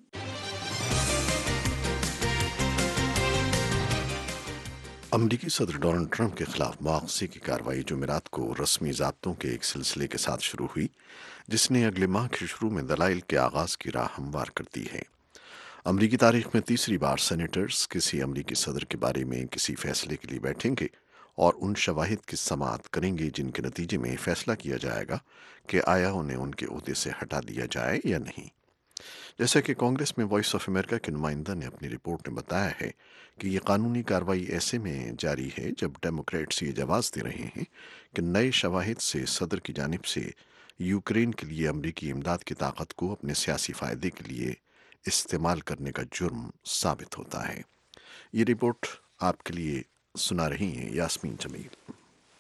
امریکی صدر ڈونلڈ ٹرمپ کے خلاف مواخذے کی کارروائی جمعرات کو رسمی ضابطوں کے ایک سلسلے کے ساتھ شروع ہوئی، جس نے اگلے ماہ کے شروع میں دلائل کے آغاز کی راہ ہموار کر دی ہے۔ امریکی تاریخ میں تیسری بار سینیٹرز کسی امریکی صدر کے بارے میں کسی فیصلے کے لیے بیٹھیں گے اور ان شواہد کی سماعت کریں گے جن کے نتیجے میں فیصلہ کیا جائے گا کہ آیا انہیں ان کے عہدے سے ہٹا دیا جائے یا نہیں۔ جیسا کہ کانگریس میں وائس آف امریکہ کے نمائندہ نے اپنی رپورٹ میں بتایا ہے کہ یہ قانونی کارروائی ایسے میں جاری ہے جب ڈیموکریٹس یہ جواز دے رہے ہیں کہ نئے شواہد سے صدر کی جانب سے یوکرین کے لیے امریکی امداد کی طاقت کو اپنے سیاسی فائدے کے لیے استعمال کرنے کا جرم ثابت ہوتا ہے۔ یہ رپورٹ آپ کے لیے سنا رہی ہیں یاسمین جمیل۔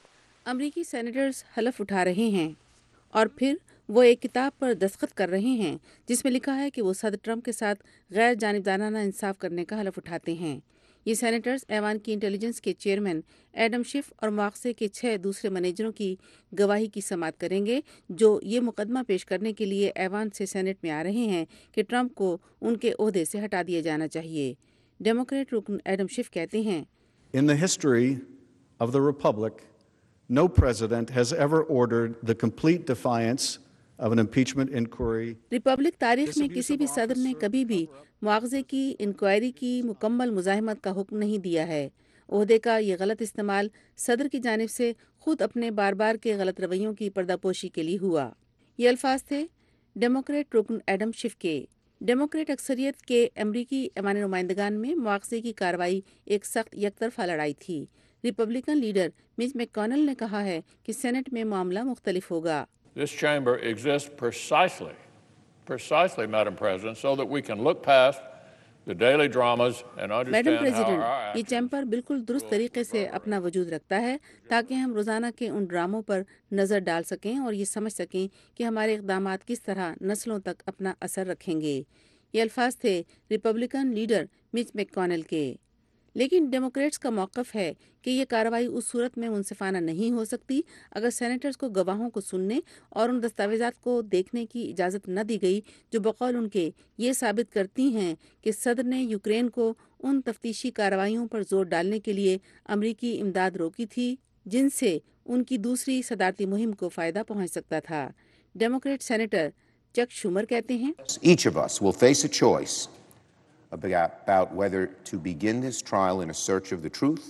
امریکی سینیٹرز حلف اٹھا رہے ہیں اور پھر وہ ایک کتاب پر دستخط کر رہے ہیں جس میں لکھا ہے کہ وہ صدر ٹرمپ کے ساتھ غیر جانبدارانہ انصاف کرنے کا حلف اٹھاتے ہیں۔ یہ سینیٹرز ایوان کی انٹیلیجنس کے چیئرمین ایڈم شف اور مواخذے کے چھ دوسرے منیجروں کی گواہی کی سماعت کریں گے، جو یہ مقدمہ پیش کرنے کے لیے ایوان سے سینٹ میں آ رہے ہیں کہ ٹرمپ کو ان کے عہدے سے ہٹا دیا جانا چاہیے۔ ڈیموکریٹ رکن ایڈم شف کہتے ہیں، In the history of the Republic, no president has ever ordered the complete defiance of an impeachment inquiry. Republic تاریخ میں کسی بھی صدر نے کبھی بھی مواخذے کی انکوائری کی مکمل مزاحمت کا حکم نہیں دیا ہے۔ عہدے کا یہ غلط استعمال صدر کی جانب سے خود اپنے بار بار کے غلط رویوں کی پردہ پوشی کے لیے ہوا۔ یہ الفاظ تھے ڈیموکریٹ رکن ایڈم شف کے۔ ڈیموکریٹ اکثریت کے امریکی ایوان نمائندگان میں مواخذے کی کارروائی ایک سخت یک طرفہ لڑائی تھی۔ Republican leader Mitch McConnell نے کہا ہے کہ سینٹ میں معاملہ مختلف ہوگا۔ This chamber exists precisely, precisely, Madam President, so that we can look past the daily dramas and madam understand how president, our یہ چیمبر بالکل درست طریقے سے اپنا وجود رکھتا ہے تاکہ ہم روزانہ کے ان ڈراموں پر نظر ڈال سکیں اور یہ سمجھ سکیں کہ ہمارے اقدامات کس طرح نسلوں تک اپنا اثر رکھیں گے۔ یہ الفاظ تھے Republican leader Mitch McConnell کے۔ لیکن ڈیموکریٹس کا موقف ہے کہ یہ کارروائی اس صورت میں منصفانہ نہیں ہو سکتی اگر سینیٹرز کو گواہوں کو سننے اور ان دستاویزات کو دیکھنے کی اجازت نہ دی گئی جو بقول ان کے یہ ثابت کرتی ہیں کہ صدر نے یوکرین کو ان تفتیشی کارروائیوں پر زور ڈالنے کے لیے امریکی امداد روکی تھی جن سے ان کی دوسری صدارتی مہم کو فائدہ پہنچ سکتا تھا۔ ڈیموکریٹ سینیٹر چک شومر کہتے ہیں، Each of us will face a choice about whether to begin this trial in a search of the truth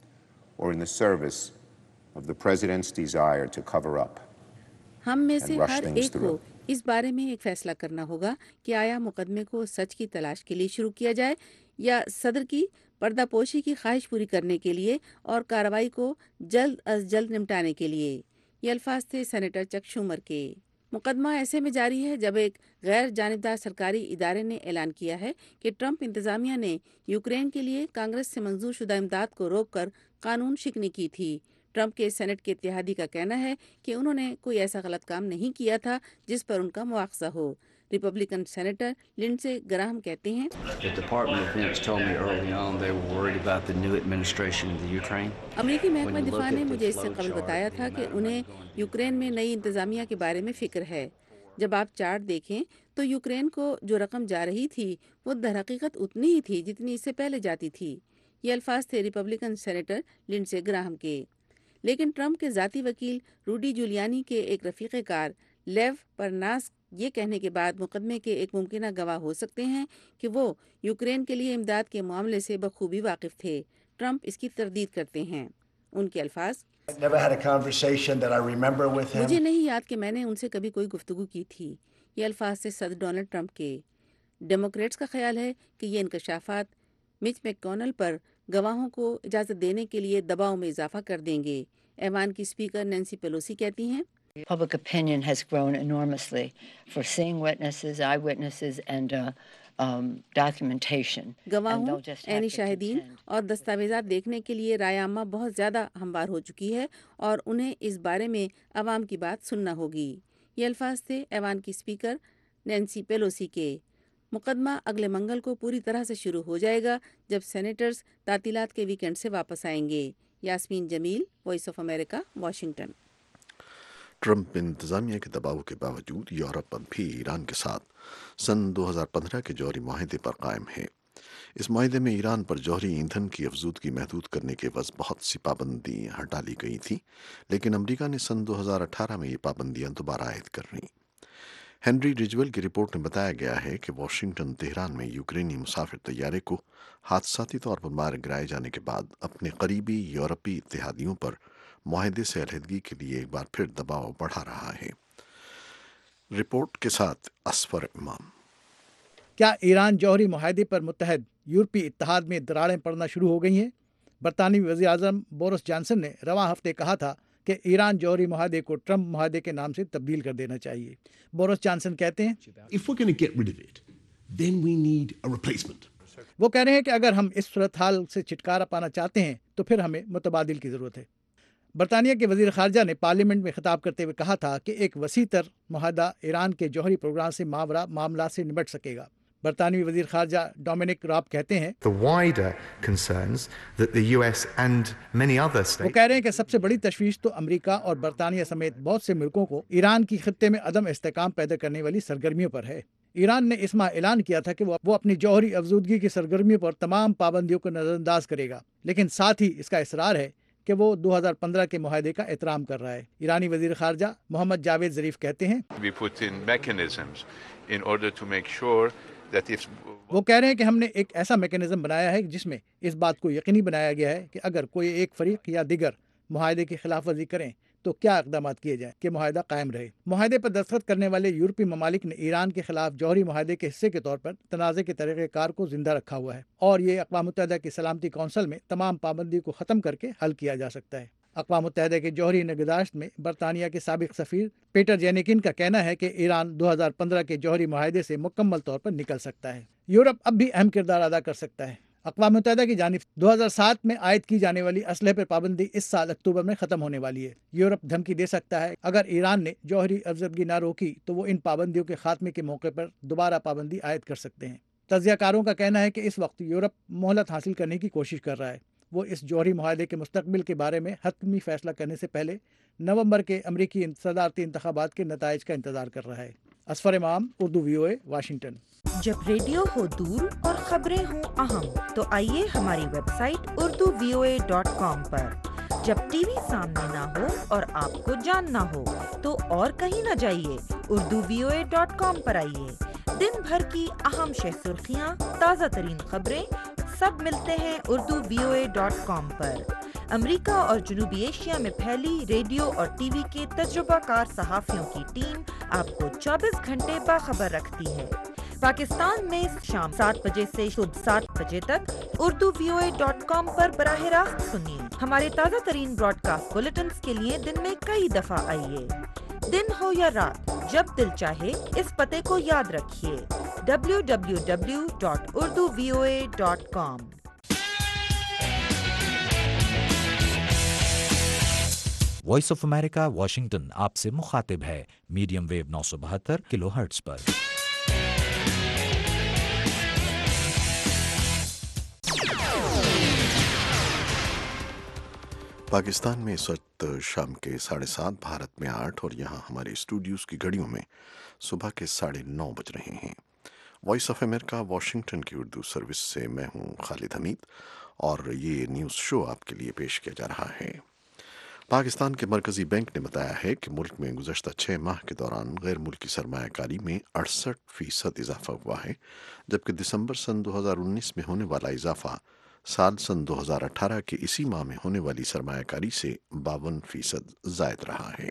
or in the service of the President's desire to cover up ہم میں and سے rush ہر things ایک کو through. اس بارے میں ایک فیصلہ کرنا ہوگا کہ آیا مقدمے کو سچ کی تلاش کے لیے شروع کیا جائے یا صدر کی پردہ پوشی کی خواہش پوری کرنے کے لیے اور کارروائی کو جلد از جلد نمٹانے کے لیے۔ یہ الفاظ تھے سینیٹر چک شومر کے۔ مقدمہ ایسے میں جاری ہے جب ایک غیر جانبدار سرکاری ادارے نے اعلان کیا ہے کہ ٹرمپ انتظامیہ نے یوکرین کے لیے کانگریس سے منظور شدہ امداد کو روک کر قانون شکنی کی تھی۔ ٹرمپ کے سینٹ کے اتحادی کا کہنا ہے کہ انہوں نے کوئی ایسا غلط کام نہیں کیا تھا جس پر ان کا مواخذہ ہو۔ ریپبلکن سینیٹر لنڈسے گراہم کہتے ہیں امریکی محکمہ دفاع نے مجھے اس سے قبل بتایا تھا کہ انہیں یوکرین میں نئی انتظامیہ کے بارے میں فکر ہے۔ جب آپ چارٹ دیکھیں تو یوکرین کو جو رقم جا رہی تھی وہ در حقیقت اتنی ہی تھی جتنی اس سے پہلے جاتی تھی۔ یہ الفاظ تھے ریپبلکن سینیٹر لنڈسے گراہم کے۔ لیکن ٹرمپ کے ذاتی وکیل روڈی جولیانی کے ایک رفیق کار لیو پرناس یہ کہنے کے بعد مقدمے کے ایک ممکنہ گواہ ہو سکتے ہیں کہ وہ یوکرین کے لیے امداد کے معاملے سے بخوبی واقف تھے۔ ٹرمپ اس کی تردید کرتے ہیں۔ ان کے الفاظ، مجھے نہیں یاد کہ میں نے ان سے کبھی کوئی گفتگو کی تھی۔ یہ الفاظ سے صدر ڈونلڈ ٹرمپ کے۔ ڈیموکریٹس کا خیال ہے کہ یہ انکشافات مچ میکڈونل پر گواہوں کو اجازت دینے کے لیے دباؤ میں اضافہ کر دیں گے۔ ایوان کی اسپیکر نینسی پیلوسی کہتی ہیں Public opinion has grown enormously for seeing witnesses, eyewitnesses, and uh, um, documentation. گواہوں، عینی شاہدین اور دستاویزات دیکھنے کے لیے رائے عامہ بہت زیادہ ہموار ہو چکی ہے اور انہیں اس بارے میں عوام کی بات سننا ہوگی۔ یہ الفاظ تھے ایوان کی اسپیکر نینسی پیلوسی کے۔ مقدمہ اگلے منگل کو پوری طرح سے شروع ہو جائے گا جب سینیٹرز تعطیلات کے ویکینڈ سے واپس آئیں گے۔ Yasmeen Jamil, Voice of America, Washington. Trump انتظامیہ کے دباؤ کے باوجود یورپ اب بھی ایران کے ساتھ سن دو ہزار پندرہ کے جوہری معاہدے پر قائم ہے۔ اس معاہدے میں ایران پر جوہری ایندھن کی افزودگی محدود کرنے کے عوض بہت سی پابندیاں ہٹا لی گئی تھیں، لیکن امریکہ نے سن دو ہزار اٹھارہ میں یہ پابندیاں دوبارہ عائد کر لیں۔ ہنری رجول کی رپورٹ میں بتایا گیا ہے کہ واشنگٹن تہران میں یوکرینی مسافر طیارے کو حادثاتی طور پر مار گرائے جانے کے بعد اپنے قریبی یورپی اتحادیوں پر معاہدے سے علیحدگی کے لیے ایک بار پھر دباؤ بڑھا رہا ہے۔ رپورٹ کے ساتھ اسفر امام۔ کیا ایران جوہری معاہدے پر متحد یورپی اتحاد میں دراڑیں پڑنا شروع ہو گئی ہیں؟ برطانوی وزیر اعظم بورس جانسن نے رواں ہفتے کہا تھا کہ ایران جوہری معاہدے کو ٹرمپ معاہدے کے نام سے تبدیل کر دینا چاہیے۔ بورس جانسن کہتے ہیں If we're going to get rid of it, then we need a replacement. وہ کہہ رہے ہیں کہ اگر ہم اس صورتحال سے چھٹکارا پانا چاہتے ہیں تو پھر ہمیں متبادل کی ضرورت ہے۔ برطانیہ کے وزیر خارجہ نے پارلیمنٹ میں خطاب کرتے ہوئے کہا تھا کہ ایک وسیع تر معاہدہ ایران کے جوہری پروگرام سے ماورا معاملات سے نمٹ سکے گا۔ برطانوی وزیر خارجہ ڈومینک راب کہتے ہیں The wider concerns that the U S and many other states وہ کہہ رہے ہیں کہ سب سے بڑی تشویش تو امریکہ اور برطانیہ سمیت بہت سے ملکوں کو ایران کی خطے میں عدم استحکام پیدا کرنے والی سرگرمیوں پر ہے۔ ایران نے اس ماہ اعلان کیا تھا کہ وہ اپنی جوہری افزودگی کی سرگرمیوں پر تمام پابندیوں کو نظر انداز کرے گا، لیکن ساتھ ہی اس کا اصرار ہے کہ وہ دو ہزار پندرہ کے معاہدے کا احترام کر رہا ہے۔ ایرانی وزیر خارجہ محمد جاوید ظریف کہتے ہیں We put in mechanisms in order to make sure that if وہ کہہ رہے ہیں کہ ہم نے ایک ایسا میکینزم بنایا ہے جس میں اس بات کو یقینی بنایا گیا ہے کہ اگر کوئی ایک فریق یا دیگر معاہدے کی خلاف ورزی کریں تو کیا اقدامات کیے جائیں کہ معاہدہ قائم رہے۔ معاہدے پر دستخط کرنے والے یورپی ممالک نے ایران کے خلاف جوہری معاہدے کے حصے کے طور پر تنازع کے طریقہ کار کو زندہ رکھا ہوا ہے اور یہ اقوام متحدہ کی سلامتی کونسل میں تمام پابندی کو ختم کر کے حل کیا جا سکتا ہے۔ اقوام متحدہ کے جوہری نگہداشت میں برطانیہ کے سابق سفیر پیٹر جینیکن کا کہنا ہے کہ ایران دو ہزار پندرہ کے جوہری معاہدے سے مکمل طور پر نکل سکتا ہے۔ یورپ اب بھی اہم کردار ادا کر سکتا ہے۔ اقوام متحدہ کی جانب دو ہزار سات میں عائد کی جانے والی اسلحے پر پابندی اس سال اکتوبر میں ختم ہونے والی ہے۔ یورپ دھمکی دے سکتا ہے اگر ایران نے جوہری افزودگی نہ روکی تو وہ ان پابندیوں کے خاتمے کے موقع پر دوبارہ پابندی عائد کر سکتے ہیں۔ تجزیہ کاروں کا کہنا ہے کہ اس وقت یورپ مہلت حاصل کرنے کی کوشش کر رہا ہے۔ وہ اس جوہری معاہدے کے مستقبل کے بارے میں حتمی فیصلہ کرنے سے پہلے نومبر کے امریکی صدارتی انتخابات کے نتائج کا انتظار کر رہا ہے۔ Asfar Imam, Urdu V O A, Washington. جب ریڈیو ہو دور اور خبریں ہوں اہم تو آئیے ہماری website Urdu V O A dot com پر۔ جب ٹی وی سامنے نہ ہو اور آپ کو جاننا ہو تو اور کہیں نہ جائیے، Urdu V O A dot com پر آئیے۔ دن بھر کی اہم شہ سرخیاں، تازہ ترین خبریں سب ملتے ہیں Urdu V O A dot com پر۔ امریکہ اور جنوبی ایشیا میں پھیلی ریڈیو اور ٹی وی کے تجربہ کار صحافیوں کی ٹیم آپ کو چوبیس گھنٹے باخبر رکھتی ہے۔ پاکستان میں شام سات بجے سے صبح سات بجے تک Urdu V O A dot com پر براہ راست سنیے۔ ہمارے تازہ ترین براڈ کاسٹ بلیٹنز کے لیے دن میں کئی دفعہ آئیے۔ دن ہو یا رات، جب دل چاہے اس پتے کو یاد رکھیے W W W dot Urdu V O A dot com. Voice of America Washington آپ سے مخاطب ہے میڈیم ویو نو سو بہتر کلو ہرٹز پر۔ پاکستان میں اس وقت شام کے ساڑھے سات، بھارت میں آٹھ، اور یہاں ہمارے اسٹوڈیوز کی گھڑیوں میں صبح کے ساڑھے نو بج رہے ہیں۔ وائس آف امریکہ واشنگٹن کی اردو سروس سے میں ہوں خالد حمید، اور یہ نیوز شو آپ کے لیے پیش کیا جا رہا ہے۔ پاکستان کے مرکزی بینک نے بتایا ہے کہ ملک میں گزشتہ چھ ماہ کے دوران غیر ملکی سرمایہ کاری میں اڑسٹھ فیصد اضافہ ہوا ہے، جبکہ دسمبر سن دو ہزار انیس میں ہونے والا اضافہ سال سن دو ہزار اٹھارہ کے اسی ماہ میں ہونے والی سرمایہ کاری سے باون فیصد زائد رہا ہے۔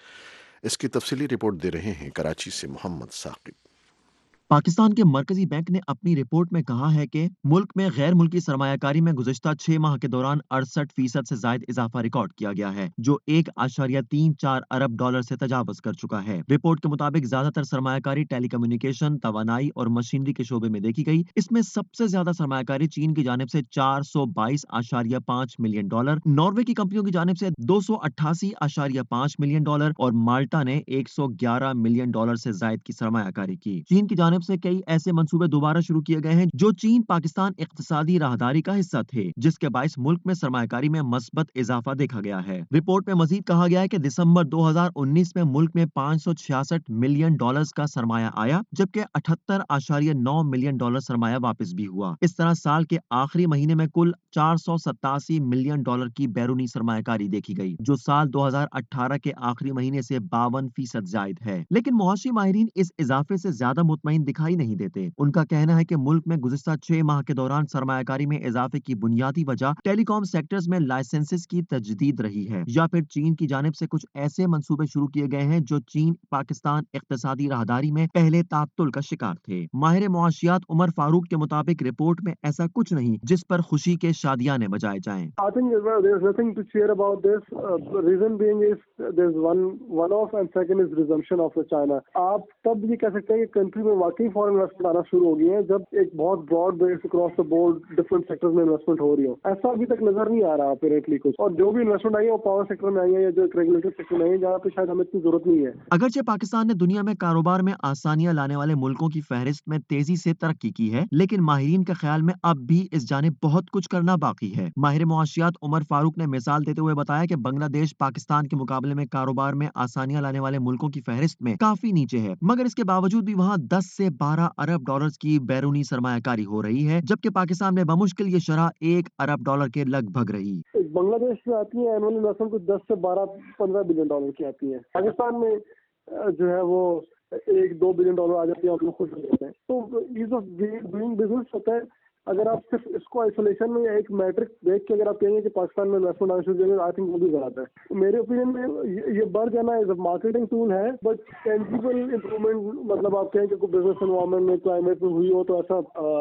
اس کی تفصیلی رپورٹ دے رہے ہیں کراچی سے محمد ثاقب۔ پاکستان کے مرکزی بینک نے اپنی رپورٹ میں کہا ہے کہ ملک میں غیر ملکی سرمایہ کاری میں گزشتہ چھ ماہ کے دوران اڑسٹھ فیصد سے زائد اضافہ ریکارڈ کیا گیا ہے، جو ایک اشاریہ تین چار ارب ڈالر سے تجاوز کر چکا ہے۔ رپورٹ کے مطابق زیادہ تر سرمایہ کاری ٹیلی کمیونیکیشن، توانائی اور مشینری کے شعبے میں دیکھی گئی۔ اس میں سب سے زیادہ سرمایہ کاری چین کی جانب سے چار سو بائیس اشاریہ پانچ ملین ڈالر، ناروے کی کمپنیوں کی جانب سے دو سو اٹھاسی اشاریہ پانچ ملین ڈالر اور مالٹا نے ایک سو گیارہ ملین ڈالر سے زائد کی سرمایہ کاری کی۔ چین کی جانب سے کئی ایسے منصوبے دوبارہ شروع کیے گئے ہیں جو چین پاکستان اقتصادی راہداری کا حصہ تھے، جس کے باعث ملک میں سرمایہ کاری میں مثبت اضافہ دیکھا گیا ہے۔ رپورٹ میں مزید کہا گیا ہے کہ دسمبر دو ہزار انیس میں ملک میں پانچ سو چھیاسٹھ ملین ڈالرز کا سرمایہ آیا، جبکہ اٹھہتر اشاریہ نو ملین ڈالر سرمایہ واپس بھی ہوا۔ اس طرح سال کے آخری مہینے میں کل چار سو ستاسی ملین ڈالر کی بیرونی سرمایہ کاری دیکھی گئی، جو سال دو ہزار اٹھارہ کے آخری مہینے سے باون فیصد زائد ہے۔ لیکن معاشی ماہرین اس اضافے سے زیادہ مطمئن دکھائی نہیں دیتے۔ ان کا کہنا ہے کہ ملک میں گزشتہ چھ ماہ کے دوران سرمایہ کاری میں اضافے کی بنیادی وجہ ٹیلی کام سیکٹرز میں لائسنسز کی تجدید رہی ہے، یا پھر چین کی جانب سے کچھ ایسے منصوبے شروع کیے گئے ہیں جو چین پاکستان اقتصادی راہداری میں پہلے تعطل کا شکار تھے۔ ماہر معاشیات عمر فاروق کے مطابق رپورٹ میں ایسا کچھ نہیں جس پر خوشی کے شادیانے بجائے جائیں۔ I think there's nothing to cheer about this. Uh, reason being is there's one one off and second is resumption of the China. آپ تب یہ کہہ سکتے ہیں کہ کنٹری میں واقعی فارن انویسٹمنٹ آنا شروع ہو گئی ہے جب ایک بہت broad base across the board different sectors میں انویسٹمنٹ ہو رہی ہو۔ ایسا ابھی تک نظر نہیں آ رہا اپیرنٹلی کچھ، اور جو بھی انویسٹمنٹ آئی ہے وہ پاور سیکٹر میں آئی ہے یا جو ریگولیٹڈ سیکٹر میں آئی ہے جہاں پہ شاید ہمیں اتنی ضرورت نہیں ہے۔ اگرچہ پاکستان نے دنیا میں کاروبار میں آسانیاں لانے والے ملکوں کی فہرست میں تیزی سے ترقی کی ہے، لیکن ماہرین کے خیال میں اب بھی اس جانب بہت کچھ کرنا باقی ہے۔ ماہر معاشیات عمر فاروق نے مثال دیتے ہوئے بتایا کہ بنگلہ دیش پاکستان کے مقابلے میں کاروبار میں آسانیاں لانے والے ملکوں کی فہرست میں کافی نیچے ہے، مگر اس کے باوجود بھی وہاں دس سے بارہ ارب ڈالرز کی بیرونی سرمایہ کاری ہو رہی ہے، جبکہ پاکستان میں بمشکل یہ شرح ایک ارب ڈالر کے لگ بھگ رہی۔ بنگلہ دیش میں آتی ہے اینوئل انویسٹمنٹ کچھ دس سے بارہ پندرہ بلین ڈالر کی آتی ہے، پاکستان میں جو ہے وہ ایک دو بلین ڈالر آ جاتی ہے اور لوگ خوش ہو جاتے ہیں۔ تو ایز آف ڈوئنگ بزنس ہوتا ہے۔ اگر آپ صرف اس کو آئسولیشن میں یا ایک میٹرک دیکھ کے اگر آپ کہیں گے کہ پاکستان میں انویسٹمنٹ آنا شروع کریں، آئی تھنک وہ بھی غلط ہے۔ میرے اوپینین میں یہ بڑھ جانا ایز اے مارکیٹنگ ٹول ہے، بٹ ٹینجیبل امپروومنٹ مطلب آپ کہیں کہ کوئی بزنس انوائرمنٹ میں کلائمیٹ میں ہوئی ہو تو ایسا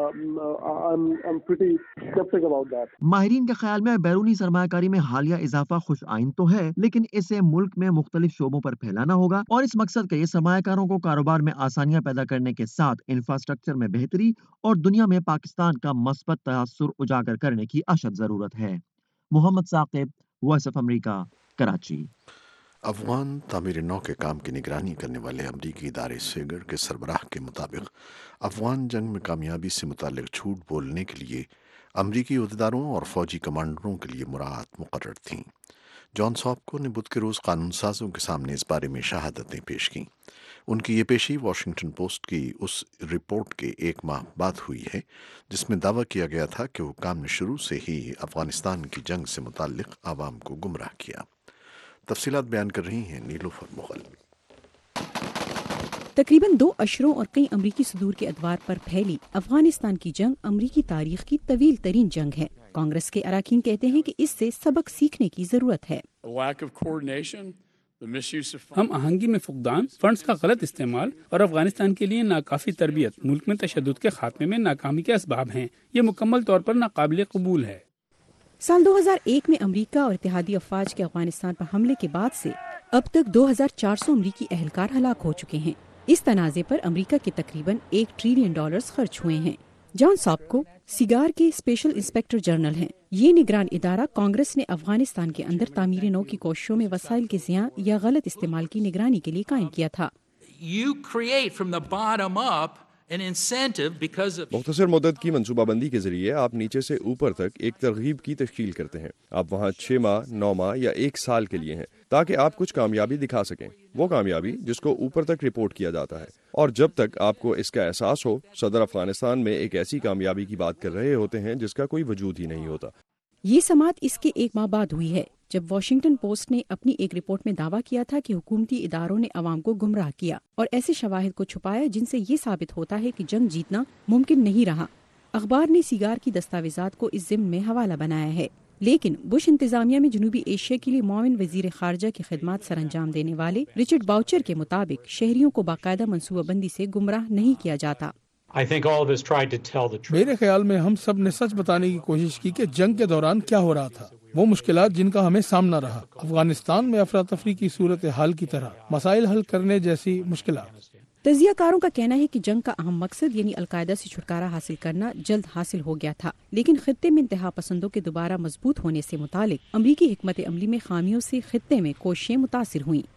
ماہرین کے خیال میں بیرونی سرمایہ کاری میں حالیہ اضافہ خوش آئند تو ہے، لیکن اسے ملک میں مختلف شعبوں پر پھیلانا ہوگا، اور اس مقصد کے لیے سرمایہ کاروں کو کاروبار میں آسانیاں پیدا کرنے کے ساتھ انفراسٹرکچر میں بہتری اور دنیا میں پاکستان کا مثبت تاثر اجاگر کرنے کی اشد ضرورت ہے۔ Muhammad Saqib, Voice of America, Karachi. Afghan تعمیر نو کے کام کی نگرانی کرنے والے امریکی ادارے سیگر کے سربراہ کے مطابق افغان جنگ میں کامیابی سے متعلق جھوٹ بولنے کے لیے امریکی عہدیداروں اور فوجی کمانڈروں کے لیے مراعات مقرر تھیں۔ جان ساپکو نے بدھ کے روز قانون سازوں کے سامنے اس بارے میں شہادتیں پیش کیں۔ ان کی یہ پیشی واشنگٹن پوسٹ کی اس رپورٹ کے ایک ماہ بعد ہوئی ہے جس میں دعویٰ کیا گیا تھا کہ حکام نے شروع سے ہی افغانستان کی جنگ سے متعلق عوام کو گمراہ کیا۔ تفصیلات بیان کر رہی ہیں نیلوفر مغل۔ تقریباً دو اشروں اور کئی امریکی صدور کے ادوار پر پھیلی افغانستان کی جنگ امریکی تاریخ کی طویل ترین جنگ ہے۔ کانگریس کے اراکین کہتے ہیں کہ اس سے سبق سیکھنے کی ضرورت ہے۔ ہم آہنگی میں فقدان، فنڈز کا غلط استعمال اور افغانستان کے لیے ناکافی تربیت ملک میں تشدد کے خاتمے میں ناکامی کے اسباب ہیں۔ یہ مکمل طور پر ناقابل قبول ہے۔ سال دو ہزار ایک میں امریکہ اور اتحادی افواج کے افغانستان پر حملے کے بعد سے اب تک دو ہزار چار سو امریکی اہلکار ہلاک ہو چکے ہیں۔ اس تنازع پر امریکہ کے تقریباً ایک ٹریلین ڈالرز خرچ ہوئے ہیں۔ جان ساپکو سیگار کے اسپیشل انسپیکٹر جنرل ہیں۔ یہ نگران ادارہ کانگریس نے افغانستان کے اندر تعمیر نو کی کوششوں میں وسائل کے زیاں یا غلط استعمال کی نگرانی کے لیے قائم کیا تھا۔ مختصر مدت کی منصوبہ بندی کے ذریعے آپ نیچے سے اوپر تک ایک ترغیب کی تشکیل کرتے ہیں۔ آپ وہاں چھ ماہ، نو ماہ یا ایک سال کے لیے ہیں تاکہ آپ کچھ کامیابی دکھا سکیں، وہ کامیابی جس کو اوپر تک رپورٹ کیا جاتا ہے۔ اور جب تک آپ کو اس کا احساس ہو، صدر افغانستان میں ایک ایسی کامیابی کی بات کر رہے ہوتے ہیں جس کا کوئی وجود ہی نہیں ہوتا۔ یہ سماعت اس کے ایک ماہ بعد ہوئی ہے جب واشنگٹن پوسٹ نے اپنی ایک رپورٹ میں دعویٰ کیا تھا کہ حکومتی اداروں نے عوام کو گمراہ کیا اور ایسے شواہد کو چھپایا جن سے یہ ثابت ہوتا ہے کہ جنگ جیتنا ممکن نہیں رہا۔ اخبار نے سیگار کی دستاویزات کو اس ضمن میں حوالہ بنایا ہے، لیکن بش انتظامیہ میں جنوبی ایشیا کے لیے معاون وزیر خارجہ کی خدمات سر انجام دینے والے رچرڈ باؤچر کے مطابق شہریوں کو باقاعدہ منصوبہ بندی سے گمراہ نہیں کیا جاتا۔ میرے خیال میں ہم سب نے سچ بتانے کی کوشش کی کہ جنگ کے دوران کیا ہو رہا تھا، وہ مشکلات جن کا ہمیں سامنا رہا، افغانستان میں افراتفری کی صورتحال کی طرح مسائل حل کرنے جیسی مشکلات۔ تجزیہ کاروں کا کہنا ہے کہ جنگ کا اہم مقصد یعنی القاعدہ سے چھٹکارا حاصل کرنا جلد حاصل ہو گیا تھا، لیکن خطے میں انتہا پسندوں کے دوبارہ مضبوط ہونے سے متعلق امریکی حکمت عملی میں خامیوں سے خطے میں کوششیں متاثر ہوئیں۔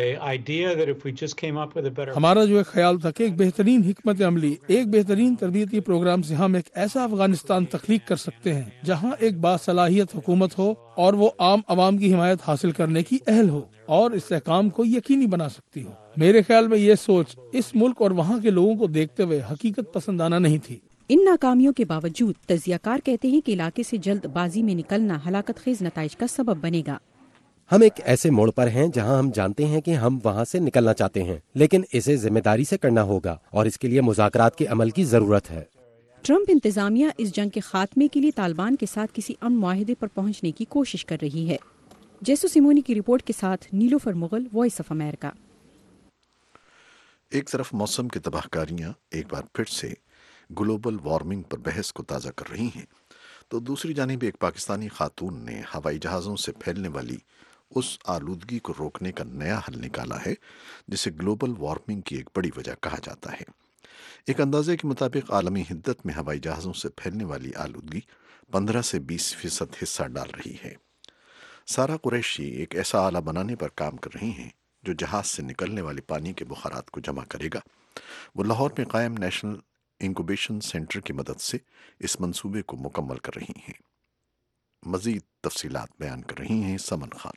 ہمارا جو ایک خیال تھا کہ ایک بہترین حکمت عملی، ایک بہترین تربیتی پروگرام سے ہم ایک ایسا افغانستان تخلیق کر سکتے ہیں جہاں ایک باصلاحیت حکومت ہو اور وہ عام عوام کی حمایت حاصل کرنے کی اہل ہو اور استحکام کو یقینی بنا سکتی ہو۔ میرے خیال میں یہ سوچ اس ملک اور وہاں کے لوگوں کو دیکھتے ہوئے حقیقت پسندانہ نہیں تھی۔ ان ناکامیوں کے باوجود تجزیہ کار کہتے ہیں کہ علاقے سے جلد بازی میں نکلنا ہلاکت خیز نتائج کا سبب بنے گا۔ ہم ایک ایسے موڑ پر ہیں جہاں ہم جانتے ہیں کہ ہم وہاں سے نکلنا چاہتے ہیں، لیکن اسے ذمہ داری سے کرنا ہوگا اور اس کے لیے مذاکرات کے عمل کی ضرورت ہے۔ ٹرمپ انتظامیہ اس جنگ کے خاتمے کے لیے طالبان کے ساتھ کسی امن معاہدے پر پہنچنے کی کوشش کر رہی ہے۔ جیسو سیمونی کی رپورٹ کے ساتھ Nilofar Mughal, Voice of America. ایک طرف موسم کی تباہ کاریاں ایک بار پھر سے گلوبل وارمنگ پر بحث کو تازہ کر رہی ہیں، تو دوسری جانب ایک پاکستانی خاتون نے ہوائی جہازوں سے پھیلنے والی اس آلودگی کو روکنے کا نیا حل نکالا ہے جسے گلوبل وارمنگ کی ایک بڑی وجہ کہا جاتا ہے۔ ایک اندازے کے مطابق عالمی حدت میں ہوائی جہازوں سے پھیلنے والی آلودگی پندرہ سے بیس فیصد حصہ ڈال رہی ہے۔ سارا قریشی ایک ایسا آلہ بنانے پر کام کر رہی ہیں جو جہاز سے نکلنے والے پانی کے بخارات کو جمع کرے گا۔ وہ لاہور میں قائم نیشنل انکوبیشن سینٹر کی مدد سے اس منصوبے کو مکمل کر رہی ہیں۔ مزید تفصیلات بیان کر رہی ہیں سمن خان۔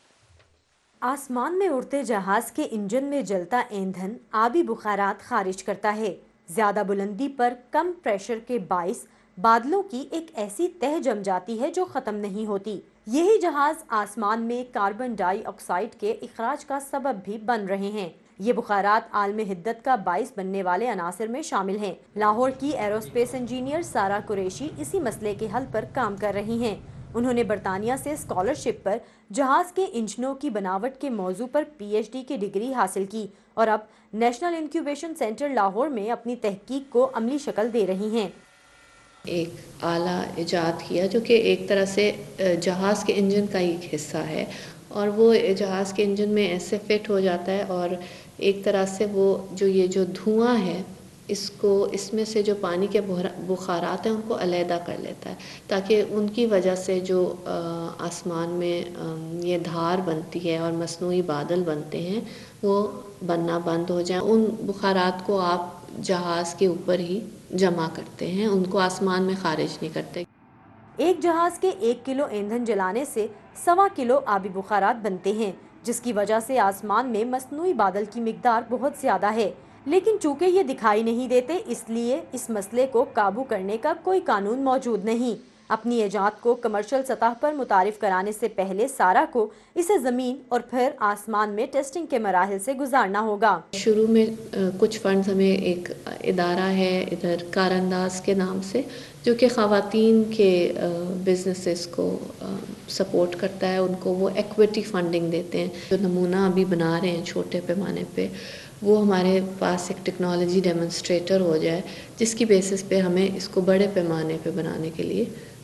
آسمان میں اڑتے جہاز کے انجن میں جلتا ایندھن آبی بخارات خارج کرتا ہے۔ زیادہ بلندی پر کم پریشر کے باعث بادلوں کی ایک ایسی تہ جم جاتی ہے جو ختم نہیں ہوتی۔ یہی جہاز آسمان میں کاربن ڈائی آکسائیڈ کے اخراج کا سبب بھی بن رہے ہیں۔ یہ بخارات عالم حدت کا باعث بننے والے عناصر میں شامل ہیں۔ لاہور کی ایروسپیس انجینئر سارا قریشی اسی مسئلے کے حل پر کام کر رہی ہیں۔ انہوں نے برطانیہ سے اسکالرشپ پر جہاز کے انجنوں کی بناوٹ کے موضوع پر پی ایچ ڈی کی ڈگری حاصل کی اور اب نیشنل انکیوبیشن سینٹر لاہور میں اپنی تحقیق کو عملی شکل دے رہی ہیں۔ ایک آلہ ایجاد کیا جو کہ ایک طرح سے جہاز کے انجن کا ایک حصہ ہے اور وہ جہاز کے انجن میں ایسے فٹ ہو جاتا ہے اور ایک طرح سے وہ جو یہ جو دھواں ہے اس کو اس میں سے جو پانی کے بخارات ہیں ان کو علیحدہ کر لیتا ہے تاکہ ان کی وجہ سے جو آسمان میں یہ دھار بنتی ہے اور مصنوعی بادل بنتے ہیں وہ بننا بند ہو جائیں۔ ان بخارات کو آپ جہاز کے اوپر ہی جمع کرتے ہیں، ان کو آسمان میں خارج نہیں کرتے۔ ایک جہاز کے ایک کلو ایندھن جلانے سے سوا کلو آبی بخارات بنتے ہیں، جس کی وجہ سے آسمان میں مصنوعی بادل کی مقدار بہت زیادہ ہے، لیکن چونکہ یہ دکھائی نہیں دیتے اس لیے اس مسئلے کو قابو کرنے کا کوئی قانون موجود نہیں۔ اپنی ایجاد کو کمرشل سطح پر متعارف کرانے سے پہلے سارا کو اسے زمین اور پھر آسمان میں ٹیسٹنگ کے مراحل سے گزارنا ہوگا۔ شروع میں کچھ فنڈز ہمیں ایک ادارہ ہے ادھر کار انداز کے نام سے جو کہ خواتین کے بزنسز کو سپورٹ کرتا ہے، ان کو وہ ایکویٹی فنڈنگ دیتے ہیں۔ جو نمونہ ابھی بنا رہے ہیں چھوٹے پیمانے پہ وہ ہمارے پاس ایک ٹیکنالوجی ڈیمونسٹریٹر ہو جائے جس کی بیسس پہ ہمیں اس کو بڑے پیمانے پہ بنانے کے لیے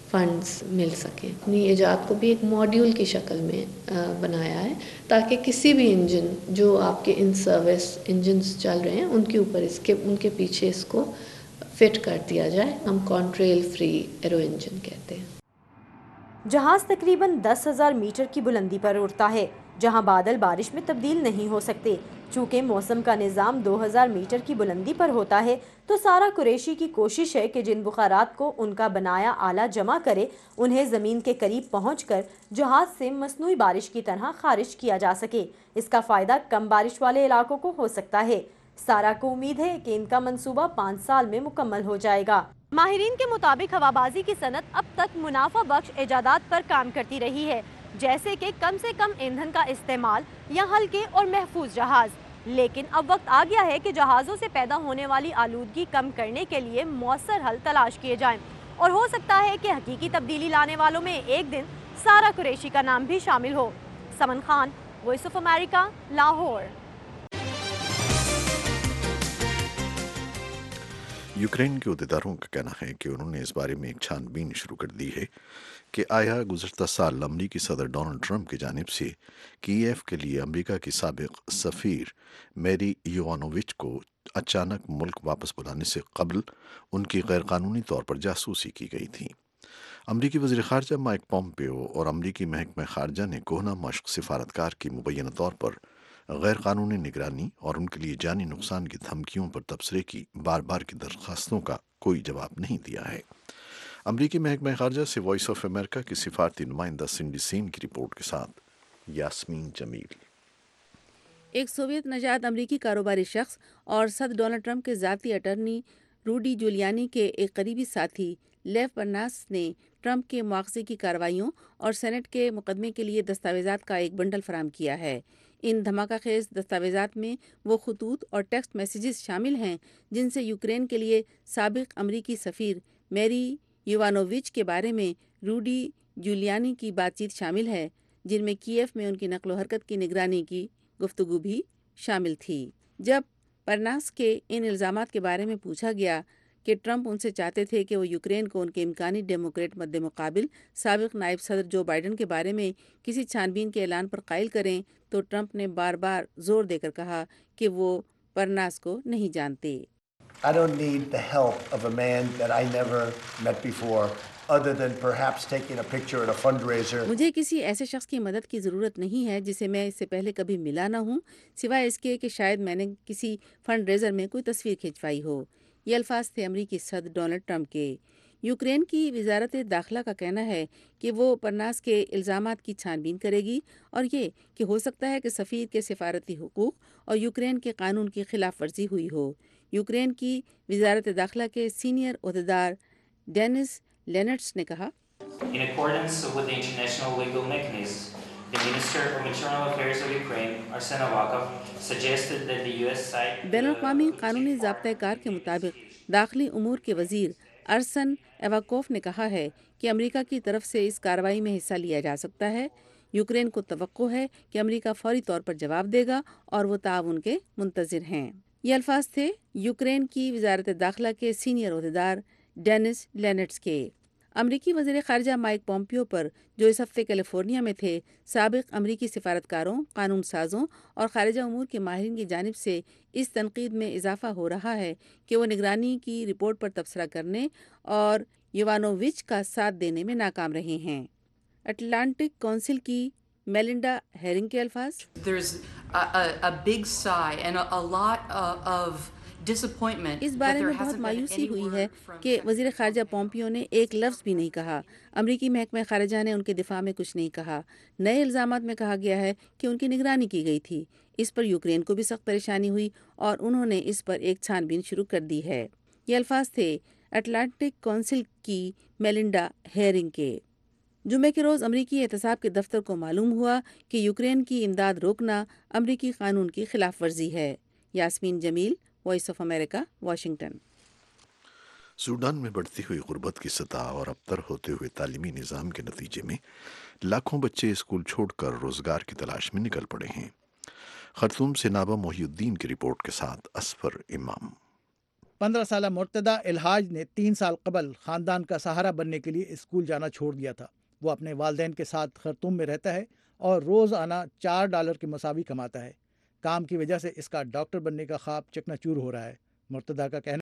فنڈز مل سکیں. اپنی ایجاد کو بھی ایک ماڈیول کی شکل میں بنایا ہے تاکہ کسی بھی انجن جو آپ کے ان سروس انجنز چل رہے ہیں ان کے اوپر اس کے ان کے پیچھے اس کو فٹ کر دیا جائے. ہم کانٹریل فری ایرو انجن کہتے ہیں. جہاز تقریباً دس ہزار میٹر کی بلندی پر اڑتا ہے جہاں بادل بارش میں تبدیل نہیں ہو سکتے. چونکہ موسم کا نظام دو ہزار میٹر کی بلندی پر ہوتا ہے تو سارا قریشی کی کوشش ہے کہ جن بخارات کو ان کا بنایا آلہ جمع کرے انہیں زمین کے قریب پہنچ کر جہاز سے مصنوعی بارش کی طرح خارج کیا جا سکے. اس کا فائدہ کم بارش والے علاقوں کو ہو سکتا ہے. سارا کو امید ہے کہ ان کا منصوبہ پانچ سال میں مکمل ہو جائے گا. ماہرین کے مطابق ہوابازی کی صنعت اب تک منافع بخش ایجادات پر کام کرتی رہی ہے جیسے کہ کم سے کم ایندھن کا استعمال یا ہلکے اور محفوظ جہاز. لیکن اب وقت آ گیا ہے کہ جہازوں سے پیدا ہونے والی آلودگی کم کرنے کے لیے مؤثر حل تلاش کیے جائیں اور ہو سکتا ہے کہ حقیقی تبدیلی لانے والوں میں ایک دن سارا قریشی کا نام بھی شامل ہو. Saman Khan, Voice of America, Lahore. Ukraine کے عہدیداروں کا کہنا ہے کہ انہوں نے اس بارے میں ایک چھان بین شروع کر دی ہے کہ آیا گزشتہ سال امریکی صدر ڈونلڈ ٹرمپ کی جانب سے کیف کے لیے امریکہ کی سابق سفیر میری یوانووچ کو اچانک ملک واپس بلانے سے قبل ان کی غیر قانونی طور پر جاسوسی کی گئی تھی. امریکی وزیر خارجہ مائک پومپیو اور امریکی محکمہ خارجہ نے کوہنہ مشق سفارتکار کی مبینہ طور پر غیر قانونی نگرانی اور ان کے لیے جانی نقصان کی دھمکیوں پر تبصرے کی بار بار کی درخواستوں کا کوئی جواب نہیں دیا ہے. امریکی محکمہ خارجہ سے وائس آف امریکہ کی سفارتی نمائندہ سنڈی سین کی رپورٹ کے ساتھ یاسمین جمیل. ایک سوویت نژاد امریکی کاروباری شخص اور صدر ڈونلڈ ٹرمپ کے ذاتی اٹرنی روڈی جولیانی کے ایک قریبی ساتھی لیو پرناس نے ٹرمپ کے مواخذے کی کارروائیوں اور سینٹ کے مقدمے کے لیے دستاویزات کا ایک بنڈل فراہم کیا ہے. ان دھماکہ خیز دستاویزات میں وہ خطوط اور ٹیکسٹ میسیجز شامل ہیں جن سے یوکرین کے لیے سابق امریکی سفیر میری یوانووچ کے بارے میں روڈی جولیانی کی بات چیت شامل ہے، جن میں کیف میں ان کی نقل و حرکت کی نگرانی کی گفتگو بھی شامل تھی. جب پرناس کے ان الزامات کے بارے میں پوچھا گیا کہ ٹرمپ ان سے چاہتے تھے کہ وہ یوکرین کو ان کے امکانی ڈیموکریٹ مد مقابل سابق نائب صدر جو بائیڈن کے بارے میں کسی چھان بین کے اعلان پر قائل کریں، تو ٹرمپ نے بار بار زور دے کر کہا کہ وہ پرناس کو نہیں جانتے. I don't need the help of a man that I never met before, other than perhaps taking a picture at a fundraiser. مجھے کسی ایسے شخص کی مدد کی ضرورت نہیں ہے جسے میں اس سے پہلے کبھی ملا نہ ہوں، سوائے اس کے کہ شاید میں نے کسی فنڈ ریزر میں کوئی تصویر کھنچوائی ہو. یہ الفاظ تھے امریکی صدر ڈونلڈ ٹرمپ کے. یوکرین کی وزارت داخلہ کا کہنا ہے کہ وہ پرناس کے الزامات کی چھان بین کرے گی اور یہ کہ ہو سکتا ہے کہ سفیر کے سفارتی حقوق اور یوکرین کے قانون کی خلاف ورزی ہوئی ہو. یوکرین کی وزارت داخلہ کے سینئر عہدیدار ڈینس لینرٹس نے کہا، In accordance with the international legal mechanism, the Minister of Internal Affairs of Ukraine, Arsen Avakov, suggested that the U S side بین الاقوامی قانونی ضابطۂ کار کے مطابق داخلی امور کے وزیر ارسن ایواکوف نے کہا ہے کہ امریکہ کی طرف سے اس کارروائی میں حصہ لیا جا سکتا ہے. یوکرین کو توقع ہے کہ امریکہ فوری طور پر جواب دے گا اور وہ تعاون کے منتظر ہیں. یہ الفاظ تھے یوکرین کی وزارت داخلہ کے سینئر عہدیدار ڈینس لینرٹس کے. امریکی وزیر خارجہ مائک پومپیو پر جو اس ہفتے کیلیفورنیا میں تھے، سابق امریکی سفارتکاروں، قانون سازوں اور خارجہ امور کے ماہرین کی جانب سے اس تنقید میں اضافہ ہو رہا ہے کہ وہ نگرانی کی رپورٹ پر تبصرہ کرنے اور یوانووچ کا ساتھ دینے میں ناکام رہے ہیں. اٹلانٹک کونسل کی میلنڈا ہیرنگ کے الفاظ، اس بارے میں بہت مایوسی ہوئی ہے کہ وزیر خارجہ پومپیو نے ایک لفظ بھی نہیں کہا. امریکی محکمہ خارجہ نے ان کے دفاع میں کچھ نہیں کہا. نئے الزامات میں کہا گیا ہے کہ ان کی نگرانی کی گئی تھی. اس پر یوکرین کو بھی سخت پریشانی ہوئی اور انہوں نے اس پر ایک چھان بین شروع کر دی ہے. یہ الفاظ تھے اٹلانٹک کونسل کی میلنڈا ہیرنگ کے. جمعے کے روز امریکی احتساب کے دفتر کو معلوم ہوا کہ یوکرین کی امداد روکنا امریکی قانون کی خلاف ورزی ہے. Yasmeen Jamil, Voice of America, Washington. Sudan میں بڑھتی ہوئی غربت کی سطح اور ابتر ہوتے ہوئے تعلیمی نظام کے نتیجے میں لاکھوں بچے اسکول چھوڑ کر روزگار کی تلاش میں نکل پڑے ہیں. خرطوم سے نابا محی الدین کی رپورٹ کے ساتھ اسفر امام. پندرہ سالہ مرتدہ الحاج نے تین سال قبل خاندان کا سہارا بننے کے لیے اسکول جانا چھوڑ دیا تھا۔ وہ اپنے والدین کے ساتھ خرطوم میں رہتا ہے اور روز آنا چار ڈالر کے مساوی کماتا ہے۔ کام کی وجہ سے اس کا ڈاکٹر بننے کا خواب چکنا چور ہو رہا ہے۔ مرتدہ کا کہنا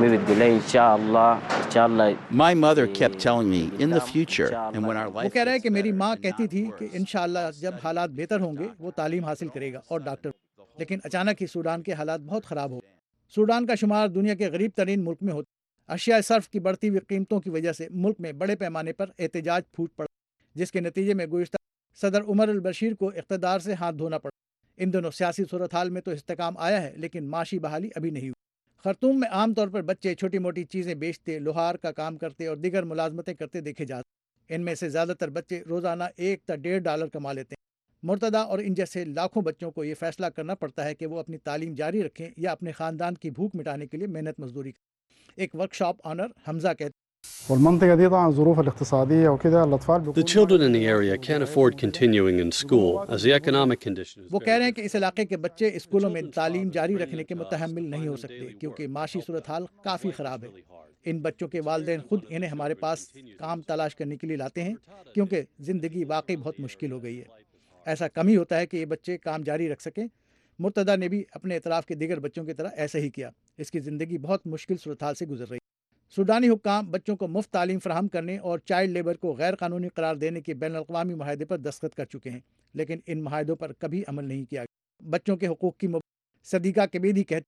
My mother kept telling me in the future and when our وہ life کہہ رہا ہے کہ میری ماں کہتی تھی کہ انشاءاللہ جب حالات بہتر ہوں گے وہ تعلیم حاصل کرے گا اور ڈاکٹر، لیکن اچانک ہی سوڈان کے حالات بہت خراب ہو گئے۔ سوڈان کا شمار دنیا کے غریب ترین ملک میں ہوتا ہے۔ اشیاء صرف کی بڑھتی ہوئی قیمتوں کی وجہ سے ملک میں بڑے پیمانے پر احتجاج پھوٹ پڑا، جس کے نتیجے میں گزشتہ صدر عمر البشیر کو اقتدار سے ہاتھ دھونا پڑا۔ ان دونوں سیاسی صورتحال میں تو استحکام آیا ہے لیکن معاشی بحالی ابھی نہیں ہوئی۔ خرطوم میں عام طور پر بچے چھوٹی موٹی چیزیں بیچتے، لوہار کا کام کرتے اور دیگر ملازمتیں کرتے دیکھے جاتے۔ ان میں سے زیادہ تر بچے روزانہ ایک تا ڈیڑھ ڈالر کما لیتے ہیں۔ مرتدہ اور ان جیسے لاکھوں بچوں کو یہ فیصلہ کرنا پڑتا ہے کہ وہ اپنی تعلیم جاری رکھیں یا اپنے خاندان کی بھوک مٹانے کے لیے محنت مزدوری کریں۔ ایک ورکشاپ آنر حمزہ کہتے والمنطقة دي طبعا الظروف الاقتصادية وكده الأطفال The children in the area can't afford continuing in school as the economic conditions. وہ کہہ رہے ہیں کہ اس علاقے کے بچے اسکولوں میں تعلیم جاری رکھنے کے متحمل نہیں ہو سکتے کیونکہ معاشی صورتحال کافی خراب ہے۔ ان بچوں کے والدین خود انہیں ہمارے پاس کام تلاش کرنے کے لیے لاتے ہیں کیونکہ زندگی واقعی بہت مشکل ہو گئی ہے۔ ایسا کم ہی ہوتا ہے کہ یہ بچے کام جاری رکھ سکیں۔ مرتدہ نے بھی اپنے اطراف کے دیگر بچوں کی طرح ایسا ہی کیا۔ اس کی زندگی بہت مشکل صورتحال سے گزر رہی ہے۔ سوڈانی حکام بچوں کو مفت تعلیم فراہم کرنے اور چائلڈ لیبر کو غیر قانونی قرار دینے کے بین الاقوامی معاہدے پر دستخط کر چکے ہیں، لیکن ان معاہدوں پر کبھی عمل نہیں کیا گیا۔ بچوں کے حقوق کی صدیقہ کبیدی کہتے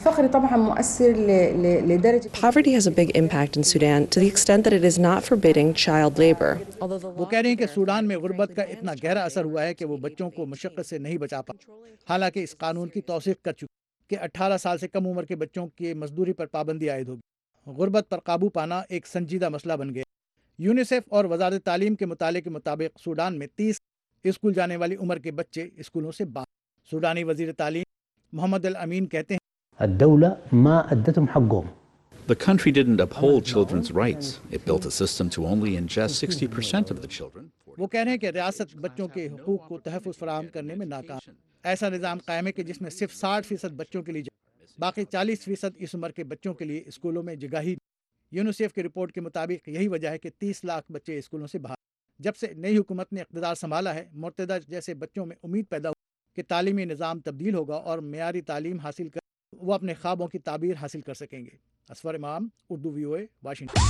Poverty has a big impact in Sudan to the extent that it is not forbidding child labor. وہ کہہ رہے ہیں کہ سوڈان میں غربت کا اتنا گہرا اثر ہوا ہے کہ وہ بچوں کو مشقت سے نہیں بچا پا، حالانکہ اس قانون کی توثیق کر چکی کہ اٹھارہ سال سے کم عمر کے بچوں کی مزدوری پر پابندی عائد ہوگی۔ غربت پر قابو پانا ایک سنجیدہ مسئلہ بن گیا۔ یونیسیف اور وزارت تعلیم کے مطالعے کے مطابق سوڈان میں تیس اسکول جانے والی عمر کے بچے اسکولوں سے باہر۔ سوڈانی وزیر تعلیم محمد الامین کہتے ہیں الدولة ما أدتهم حقهم. The country didn't uphold children's rights. It built a system to only ingest sixty percent of the children. وہ کہہ رہے ہیں کہ ریاست بچوں کے حقوق کو تحفظ فراہم کرنے میں ناکام۔ ایسا نظام قائم ہے کہ جس میں صرف ساٹھ فیصد بچوں کے لیے جگہ، باقی چالیس فیصد اس عمر کے بچوں کے لیے اسکولوں میں جگہ ہی۔ یونیسیف کی رپورٹ کے مطابق یہی وجہ ہے کہ تیس لاکھ بچے اسکولوں سے باہر۔ جب سے نئی حکومت نے اقتدار سنبھالا ہے، مرتدہ جیسے بچوں میں امید پیدا ہو کہ تعلیمی نظام تبدیل ہوگا اور معیاری تعلیم حاصل کر وہ اپنے خوابوں کی تعبیر حاصل کر سکیں گے۔ Asfar Imam, Urdu V O A, Washington.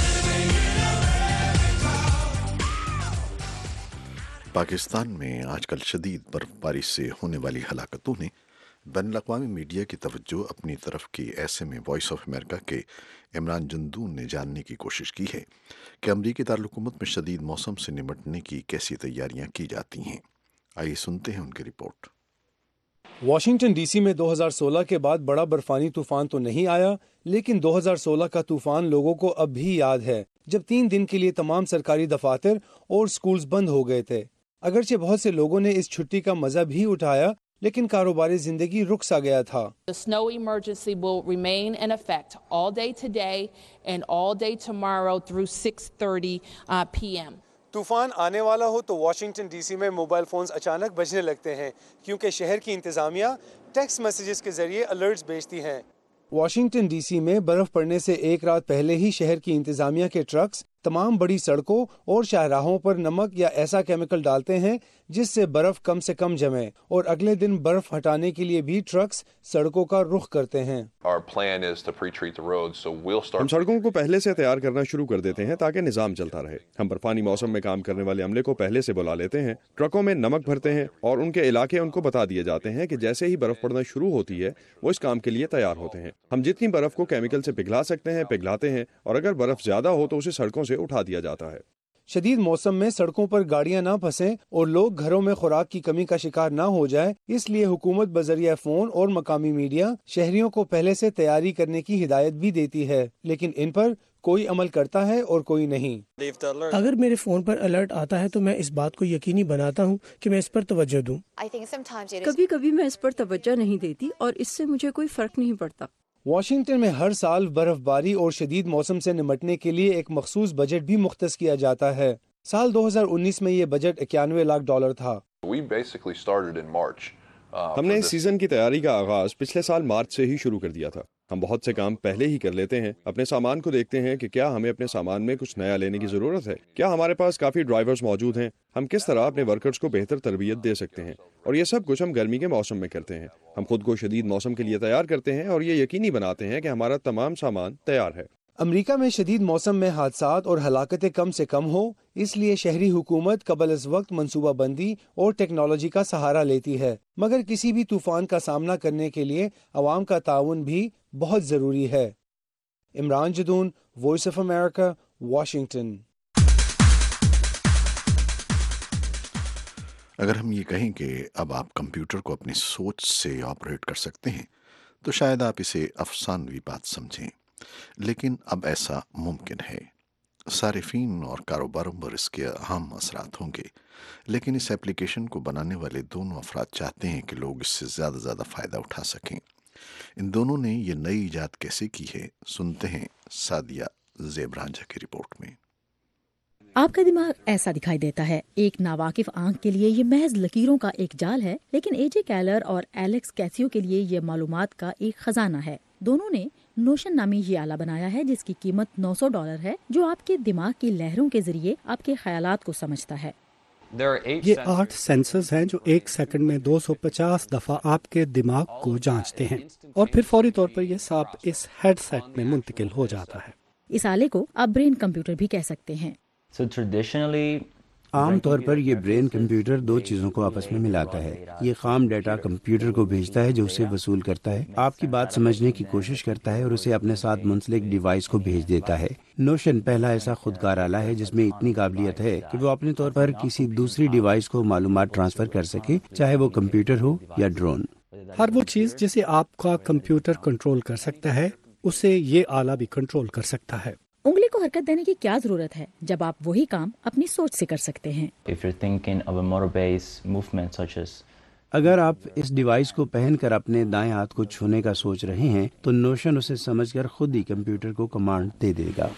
Pakistan میں آج کل شدید برف باری سے ہونے والی ہلاکتوں نے بین الاقوامی میڈیا کی توجہ اپنی طرف کی۔ ایسے میں وائس آف امریکہ کے عمران جندون نے جاننے کی کوشش کی ہے کہ امریکی دارالحکومت میں شدید موسم سے نمٹنے کی کیسی تیاریاں کی جاتی ہیں۔ آئیے سنتے ہیں ان کی رپورٹ۔ واشنگٹن ڈی سی میں دو ہزار سولہ کے بعد بڑا برفانی طوفان تو نہیں آیا، لیکن دو ہزار سولہ کا طوفان لوگوں کو اب بھی یاد ہے، جب تین دن کے لیے تمام سرکاری دفاتر اور سکولز بند ہو گئے تھے۔ اگرچہ بہت سے لوگوں نے اس چھٹی کا مزہ بھی اٹھایا، لیکن کاروباری زندگی رک سا گیا تھا۔ The snow emergency will remain in effect all day today and all day tomorrow through six thirty p m طوفان آنے والا ہو تو واشنگٹن ڈی سی میں موبائل فونز اچانک بجنے لگتے ہیں، کیونکہ شہر کی انتظامیہ ٹیکسٹ میسیجز کے ذریعے الرٹس بھیجتی ہیں۔ واشنگٹن ڈی سی میں برف پڑنے سے ایک رات پہلے ہی شہر کی انتظامیہ کے ٹرکس تمام بڑی سڑکوں اور شاہراہوں پر نمک یا ایسا کیمیکل ڈالتے ہیں جس سے برف کم سے کم جمے، اور اگلے دن برف ہٹانے کے لیے بھی ٹرکس سڑکوں کا رخ کرتے ہیں۔ ہم سڑکوں کو پہلے سے تیار کرنا شروع کر دیتے ہیں تاکہ نظام چلتا رہے۔ ہم برفانی موسم میں کام کرنے والے عملے کو پہلے سے بلا لیتے ہیں، ٹرکوں میں نمک بھرتے ہیں اور ان کے علاقے ان کو بتا دیے جاتے ہیں کہ جیسے ہی برف پڑنا شروع ہوتی ہے وہ اس کام کے لیے تیار ہوتے ہیں۔ ہم جتنی برف کو کیمیکل سے پگھلا سکتے ہیں پگھلاتے ہیں، اور اگر برف زیادہ ہو تو اسے سڑکوں سے اٹھا دیا جاتا ہے۔ شدید موسم میں سڑکوں پر گاڑیاں نہ پھنسیں اور لوگ گھروں میں خوراک کی کمی کا شکار نہ ہو جائے، اس لیے حکومت بذریعہ فون اور مقامی میڈیا شہریوں کو پہلے سے تیاری کرنے کی ہدایت بھی دیتی ہے، لیکن ان پر کوئی عمل کرتا ہے اور کوئی نہیں۔ اگر میرے فون پر الرٹ آتا ہے تو میں اس بات کو یقینی بناتا ہوں کہ میں اس پر توجہ دوں۔ کبھی کبھی میں اس پر توجہ نہیں دیتی اور اس سے مجھے کوئی فرق نہیں پڑتا۔ واشنگٹن میں ہر سال برف باری اور شدید موسم سے نمٹنے کے لیے ایک مخصوص بجٹ بھی مختص کیا جاتا ہے۔ سال دو ہزار انیس میں یہ بجٹ اکیانوے لاکھ ڈالر تھا۔ ہم نے اس سیزن کی تیاری کا آغاز پچھلے سال مارچ سے ہی شروع کر دیا تھا۔ ہم بہت سے کام پہلے ہی کر لیتے ہیں، اپنے سامان کو دیکھتے ہیں کہ کیا ہمیں اپنے سامان میں کچھ نیا لینے کی ضرورت ہے، کیا ہمارے پاس کافی ڈرائیورز موجود ہیں، ہم کس طرح اپنے ورکرز کو بہتر تربیت دے سکتے ہیں، اور یہ سب کچھ ہم گرمی کے موسم میں کرتے ہیں۔ ہم خود کو شدید موسم کے لیے تیار کرتے ہیں اور یہ یقینی بناتے ہیں کہ ہمارا تمام سامان تیار ہے۔ امریکہ میں شدید موسم میں حادثات اور ہلاکتیں کم سے کم ہوں، اس لیے شہری حکومت قبل از وقت منصوبہ بندی اور ٹیکنالوجی کا سہارا لیتی ہے، مگر کسی بھی طوفان کا سامنا کرنے کے لیے عوام کا تعاون بھی بہت ضروری ہے۔ Imran Jadoon, Voice of America, Washington. اگر ہم یہ کہیں کہ اب آپ کمپیوٹر کو اپنی سوچ سے آپریٹ کر سکتے ہیں تو شاید آپ اسے افسانوی بات سمجھیں، لیکن اب ایسا ممکن ہے۔ صارفین اور کاروباروں پر اس کے اہم اثرات ہوں گے، لیکن اس ایپلیکیشن کو بنانے والے دونوں افراد چاہتے ہیں کہ لوگ اس سے زیادہ زیادہ فائدہ اٹھا سکیں۔ ان دونوں نے یہ نئی ایجاد کیسے کی ہے، سنتے ہیں سعدیہ زیب رانجھا کی رپورٹ میں۔ آپ کا دماغ ایسا دکھائی دیتا ہے، ایک ناواقف آنکھ کے لیے یہ محض لکیروں کا ایک جال ہے، لیکن اے جے کیلر اور ایلیکس کیسیو کے لیے یہ معلومات کا ایک خزانہ ہے۔ دونوں نے نوشن نامی یہ آلہ بنایا ہے جس کی قیمت نو سو ڈالر ہے، جو آپ کے دماغ کی لہروں کے ذریعے آپ کے خیالات کو سمجھتا ہے۔ یہ آٹھ سینسرز ہیں جو ایک سیکنڈ میں دو سو پچاس دفعہ آپ کے دماغ کو جانچتے ہیں، اور پھر فوری طور پر یہ سانپ اس ہیڈ سیٹ میں منتقل ہو جاتا ہے۔ اس آلے کو آپ برین کمپیوٹر بھی کہہ سکتے ہیں۔ عام طور پر یہ برین کمپیوٹر دو چیزوں کو آپس میں ملاتا ہے۔ یہ خام ڈیٹا کمپیوٹر کو بھیجتا ہے جو اسے وصول کرتا ہے، آپ کی بات سمجھنے کی کوشش کرتا ہے اور اسے اپنے ساتھ منسلک ڈیوائس کو بھیج دیتا ہے۔ نوشن پہلا ایسا خودکار آلہ ہے جس میں اتنی قابلیت ہے کہ وہ اپنے طور پر کسی دوسری ڈیوائس کو معلومات ٹرانسفر کر سکے، چاہے وہ کمپیوٹر ہو یا ڈرون۔ ہر وہ چیز جسے آپ کا کمپیوٹر کنٹرول کر سکتا ہے، اسے یہ آلہ بھی کنٹرول کر سکتا ہے۔ انگلی کو حرکت دینے کی کیا ضرورت ہے جب آپ وہی کام اپنی سوچ سے کر سکتے ہیں؟ اگر آپ اس ڈیوائس کو پہن کر اپنے دائیں ہاتھ کو چھونے کا سوچ رہے ہیں تو نوشن اسے سمجھ کر خود ہی کمپیوٹر کو کمانڈ دے دے گا۔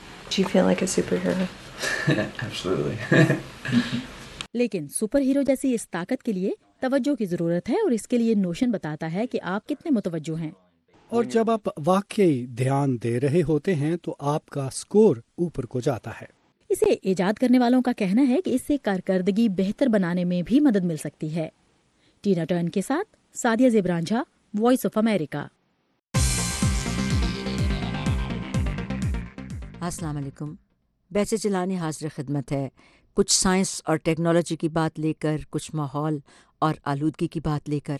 لیکن سپر ہیرو جیسی اس طاقت کے لیے توجہ کی ضرورت ہے، اور اس کے لیے نوشن بتاتا ہے کہ آپ کتنے متوجہ ہیں۔ اور جب آپ واقعی دھیان دے رہے ہوتے ہیں تو آپ کا سکور اوپر کو جاتا ہے۔ اسے ایجاد کرنے والوں کا کہنا ہے کہ اس سے کارکردگی بہتر بنانے میں بھی مدد مل سکتی ہے۔ ٹینا ٹرن کے ساتھ سعدیہ زیب رانجھا، وائس آف امریکہ۔ السلام علیکم، بیچے چلانے حاضر خدمت ہے۔ کچھ سائنس اور ٹیکنالوجی کی بات لے کر، کچھ ماحول اور آلودگی کی بات لے کر۔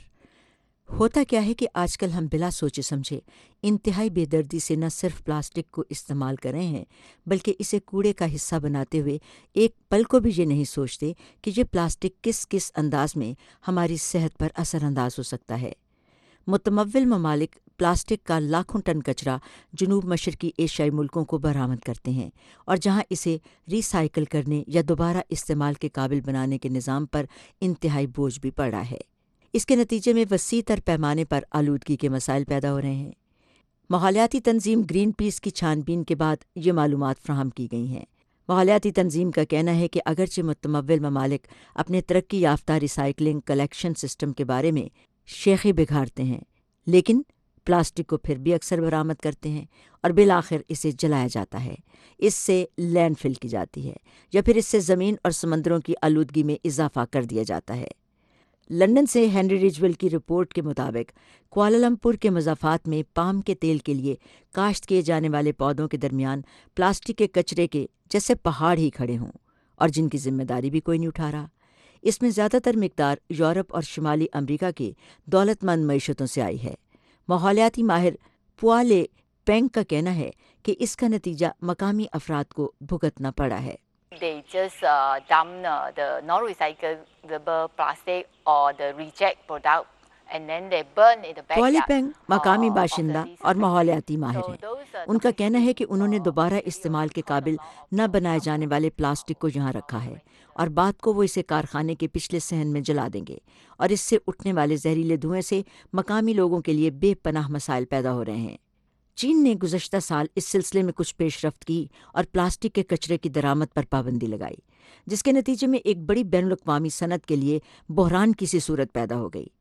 ہوتا کیا ہے کہ آج کل ہم بلا سوچے سمجھے انتہائی بے دردی سے نہ صرف پلاسٹک کو استعمال کر رہے ہیں، بلکہ اسے کوڑے کا حصہ بناتے ہوئے ایک پل کو بھی یہ نہیں سوچتے کہ یہ پلاسٹک کس کس انداز میں ہماری صحت پر اثر انداز ہو سکتا ہے۔ متمول ممالک پلاسٹک کا لاکھوں ٹن کچرا جنوب مشرقی ایشیائی ملکوں کو برآمد کرتے ہیں، اور جہاں اسے ری سائیکل کرنے یا دوبارہ استعمال کے قابل بنانے کے نظام پر انتہائی بوجھ بھی پڑا ہے۔ اس کے نتیجے میں وسیع تر پیمانے پر آلودگی کے مسائل پیدا ہو رہے ہیں۔ ماحولیاتی تنظیم گرین پیس کی چھان بین کے بعد یہ معلومات فراہم کی گئی ہیں۔ ماحولیاتی تنظیم کا کہنا ہے کہ اگرچہ متمول ممالک اپنے ترقی یافتہ ریسائکلنگ کلیکشن سسٹم کے بارے میں شیخی بگھارتے ہیں، لیکن پلاسٹک کو پھر بھی اکثر برآمد کرتے ہیں اور بالآخر اسے جلایا جاتا ہے، اس سے لینڈ فل کی جاتی ہے، یا پھر اس سے زمین اور سمندروں کی آلودگی میں اضافہ کر دیا جاتا ہے۔ لندن سے ہینری ریجول کی رپورٹ کے مطابق کوالالمپور کے مضافات میں پام کے تیل کے لیے کاشت کیے جانے والے پودوں کے درمیان پلاسٹک کے کچرے کے جیسے پہاڑ ہی کھڑے ہوں، اور جن کی ذمہ داری بھی کوئی نہیں اٹھا رہا۔ اس میں زیادہ تر مقدار یورپ اور شمالی امریکہ کے دولت مند معیشتوں سے آئی ہے۔ ماحولیاتی ماہر پوالے پینگ کا کہنا ہے کہ اس کا نتیجہ مقامی افراد کو بھگتنا پڑا ہے۔ They just uh, dump uh, the non-recyclable plastic or the reject product and then they burn in the backyard. پوالے پینگ مقامی باشندہ اور ماحولیاتی ماہر ہیں۔ ان کا کہنا ہے کہ انہوں نے دوبارہ استعمال کے قابل نہ بنائے جانے والے پلاسٹک کو یہاں رکھا ہے، اور بعد کو وہ اسے کارخانے کے پچھلے صحن میں جلا دیں گے، اور اس سے اٹھنے والے زہریلے دھوئیں سے مقامی لوگوں کے لیے بے پناہ مسائل پیدا ہو رہے ہیں۔ چین نے گزشتہ سال اس سلسلے میں کچھ پیش رفت کی اور پلاسٹک کے کچرے کی درآمد پر پابندی لگائی، جس کے نتیجے میں ایک بڑی بین الاقوامی صنعت کے لیے بحران کی سی صورت پیدا ہو گئی۔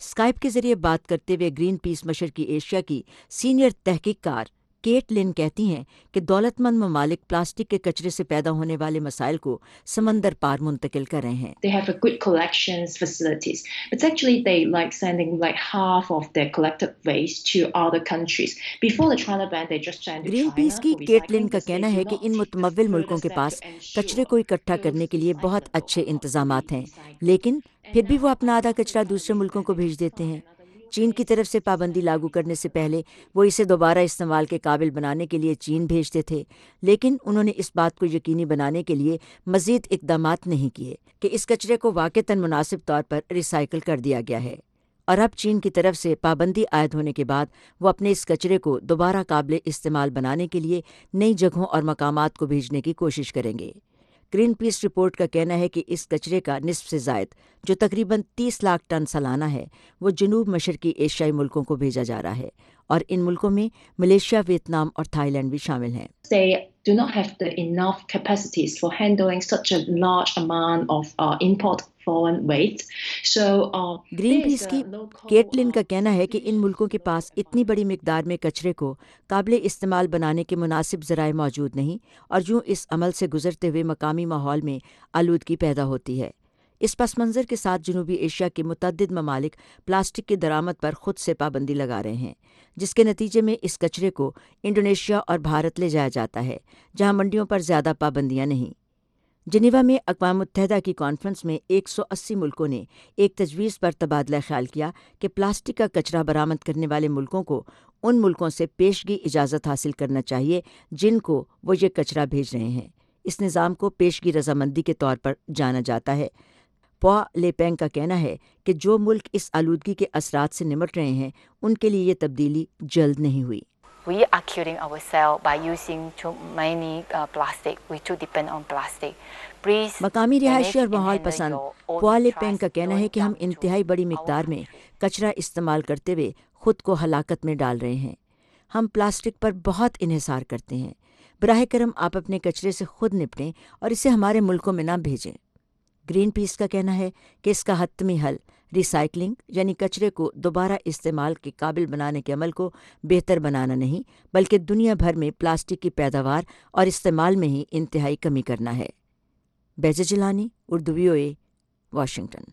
اسکائپ کے ذریعے بات کرتے ہوئے گرین پیس مشرقی ایشیا کی سینئر تحقیق کار کیٹ لن کہتی ہیں کہ دولت مند ممالک پلاسٹک کے کچرے سے پیدا ہونے والے مسائل کو سمندر پار منتقل کر رہے ہیں۔ They have a good collections facilities, but actually they like sending like half of their collected waste to other countries. Before the China ban, they just sent to green China پیس کی for کیٹ لن recycling, کا but کہنا they ہے do کہ not ان take متمول further ملکوں کے steps پاس to ensure کچرے کو اکٹھا کرنے کے لیے بہت اچھے انتظامات ہیں، لیکن پھر بھی وہ اپنا آدھا کچرا دوسرے ملکوں کو بھیج دیتے ہیں۔ چین کی طرف سے پابندی لاگو کرنے سے پہلے وہ اسے دوبارہ استعمال کے قابل بنانے کے لیے چین بھیجتے تھے، لیکن انہوں نے اس بات کو یقینی بنانے کے لیے مزید اقدامات نہیں کیے کہ اس کچرے کو واقعتاً مناسب طور پر ریسائیکل کر دیا گیا ہے، اور اب چین کی طرف سے پابندی عائد ہونے کے بعد وہ اپنے اس کچرے کو دوبارہ قابل استعمال بنانے کے لیے نئی جگہوں اور مقامات کو بھیجنے کی کوشش کریں گے۔ گرین پیس رپورٹ کا کہنا ہے کہ اس کچرے کا نصف سے زائد، جو تقریباً تیس لاکھ ٹن سالانہ ہے، وہ جنوب مشرقی ایشیائی ملکوں کو بھیجا جا رہا ہے، اور ان ملکوں میں ملیشیا، ویتنام اور تھائی لینڈ بھی شامل ہیں۔ They do not have the enough capacities for handling such a large amount of uh, import foreign waste. So uh, green there is piece a کی local, کیٹ لن کا کہنا ہے کہ ان ملکوں کے پاس اتنی بڑی مقدار میں کچرے کو قابل استعمال بنانے کے مناسب ذرائع موجود نہیں، اور یوں اس عمل سے گزرتے ہوئے مقامی ماحول میں آلودگی پیدا ہوتی ہے۔ اس پس منظر کے ساتھ جنوبی ایشیا کے متعدد ممالک پلاسٹک کی درآمد پر خود سے پابندی لگا رہے ہیں، جس کے نتیجے میں اس کچرے کو انڈونیشیا اور بھارت لے جایا جاتا ہے، جہاں منڈیوں پر زیادہ پابندیاں نہیں۔ جنیوا میں اقوام متحدہ کی کانفرنس میں ایک سو اسی ملکوں نے ایک تجویز پر تبادلہ خیال کیا کہ پلاسٹک کا کچرا برآمد کرنے والے ملکوں کو ان ملکوں سے پیشگی اجازت حاصل کرنا چاہیے جن کو وہ یہ کچرا بھیج رہے ہیں۔ اس نظام کو پیشگی رضامندی کے طور پر جانا جاتا ہے۔ پوا لے پینگ کا کہنا ہے کہ جو ملک اس آلودگی کے اثرات سے نمٹ رہے ہیں، ان کے لیے یہ تبدیلی جلد نہیں ہوئی۔ We are killing ourselves by using too many uh, plastic. We too depend on plastic. Please مقامی رہائشی اور manage and ماحول handle پسند your own پوا لے trash. پینگ کا کہنا ہے کہ ہم Don't انتہائی بڑی مقدار میں کچرا استعمال کرتے ہوئے خود کو ہلاکت میں ڈال رہے ہیں۔ ہم پلاسٹک پر بہت انحصار کرتے ہیں۔ براہ کرم آپ اپنے کچرے سے خود نپٹیں اور اسے ہمارے ملکوں میں نہ بھیجیں۔ گرین پیس کا کہنا ہے کہ اس کا حتمی حل ریسائکلنگ یعنی کچرے کو دوبارہ استعمال کے قابل بنانے کے عمل کو بہتر بنانا نہیں، بلکہ دنیا بھر میں پلاسٹک کی پیداوار اور استعمال میں ہی انتہائی کمی کرنا ہے۔ Bija Jilani, Urdu V O A, Washington.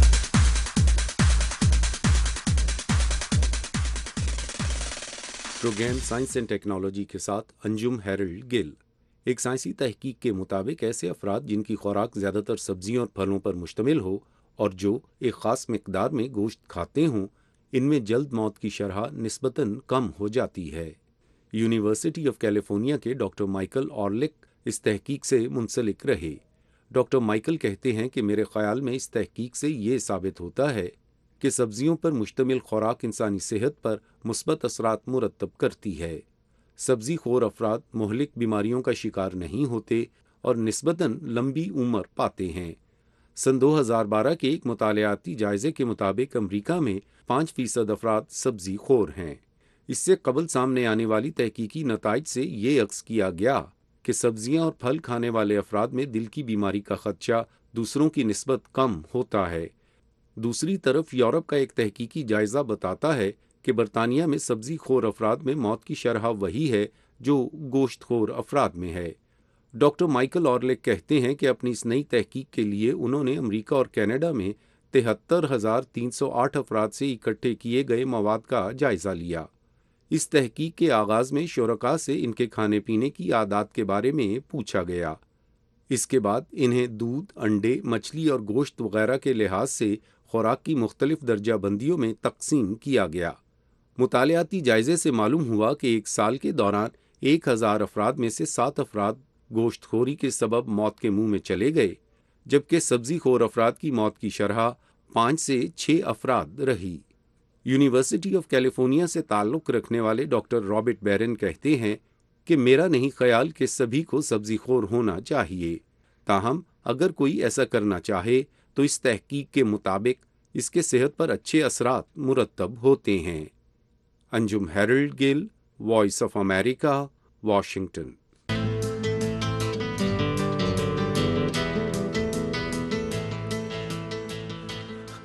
Programme science and technology کے ساتھ انجم ہیرلڈ گل۔ ایک سائنسی تحقیق کے مطابق ایسے افراد جن کی خوراک زیادہ تر سبزیوں اور پھلوں پر مشتمل ہو اور جو ایک خاص مقدار میں گوشت کھاتے ہوں، ان میں جلد موت کی شرح نسبتاً کم ہو جاتی ہے۔ یونیورسٹی آف کیلیفورنیا کے ڈاکٹر مائیکل اورلک اس تحقیق سے منسلک رہے۔ ڈاکٹر مائیکل کہتے ہیں کہ میرے خیال میں اس تحقیق سے یہ ثابت ہوتا ہے کہ سبزیوں پر مشتمل خوراک انسانی صحت پر مثبت اثرات مرتب کرتی ہے۔ سبزی خور افراد مہلک بیماریوں کا شکار نہیں ہوتے اور نسبتاً لمبی عمر پاتے ہیں۔ سن دو ہزار بارہ کے ایک مطالعاتی جائزے کے مطابق امریکہ میں پانچ فیصد افراد سبزی خور ہیں۔ اس سے قبل سامنے آنے والی تحقیقی نتائج سے یہ عکس کیا گیا کہ سبزیاں اور پھل کھانے والے افراد میں دل کی بیماری کا خدشہ دوسروں کی نسبت کم ہوتا ہے۔ دوسری طرف یورپ کا ایک تحقیقی جائزہ بتاتا ہے کہ برطانیہ میں سبزی خور افراد میں موت کی شرح وہی ہے جو گوشت خور افراد میں ہے۔ ڈاکٹر مائیکل اورلک کہتے ہیں کہ اپنی اس نئی تحقیق کے لیے انہوں نے امریکہ اور کینیڈا میں تہتر ہزار تین سو آٹھ افراد سے اکٹھے کیے گئے مواد کا جائزہ لیا۔ اس تحقیق کے آغاز میں شرکاء سے ان کے کھانے پینے کی عادات کے بارے میں پوچھا گیا۔ اس کے بعد انہیں دودھ، انڈے، مچھلی اور گوشت وغیرہ کے لحاظ سے خوراک کی مختلف درجہ بندیوں میں تقسیم کیا گیا۔ مطالعاتی جائزے سے معلوم ہوا کہ ایک سال کے دوران ایک ہزار افراد میں سے سات افراد گوشت خوری کے سبب موت کے منہ میں چلے گئے، جبکہ سبزی خور افراد کی موت کی شرح پانچ سے چھ افراد رہی۔ یونیورسٹی آف کیلیفورنیا سے تعلق رکھنے والے ڈاکٹر رابرٹ بیرن کہتے ہیں کہ میرا نہیں خیال کہ سبھی کو سبزی خور ہونا چاہیے، تاہم اگر کوئی ایسا کرنا چاہے تو اس تحقیق کے مطابق اس کے صحت پر اچھے اثرات مرتب ہوتے ہیں۔ Anjum Harold Gill, Voice of America, Washington.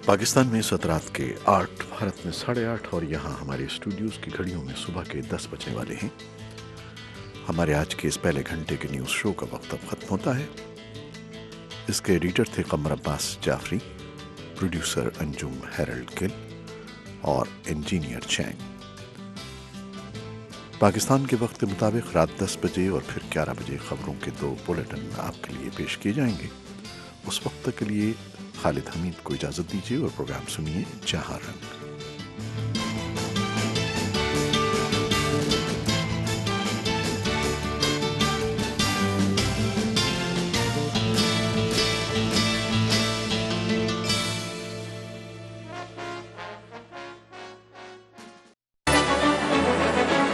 Pakistan में इस वक्त रात के आठ, भारत में साढ़े आठ और यहाँ हमारे स्टूडियोज़ की घड़ियों में सुबह के दस बजने वाले हैं। हमारे आज के इस पहले घंटे के न्यूज़ शो का वक्त अब ख़त्म होता है। इसके एडिटर थे कमर अब्बास जाफरी, प्रोड्यूसर अंजुम हेरल्ड गिल और इंजीनियर चैंग। पाकिस्तान के वक्त के मुताबिक रात दस बजे और फिर ग्यारह बजे खबरों के दो बुलेटिन आपके लिए पेश किए जाएंगे। उस वक्त के लिए खालिद हमीद को इजाज़त दीजिए और प्रोग्राम सुनिए जहां रंग।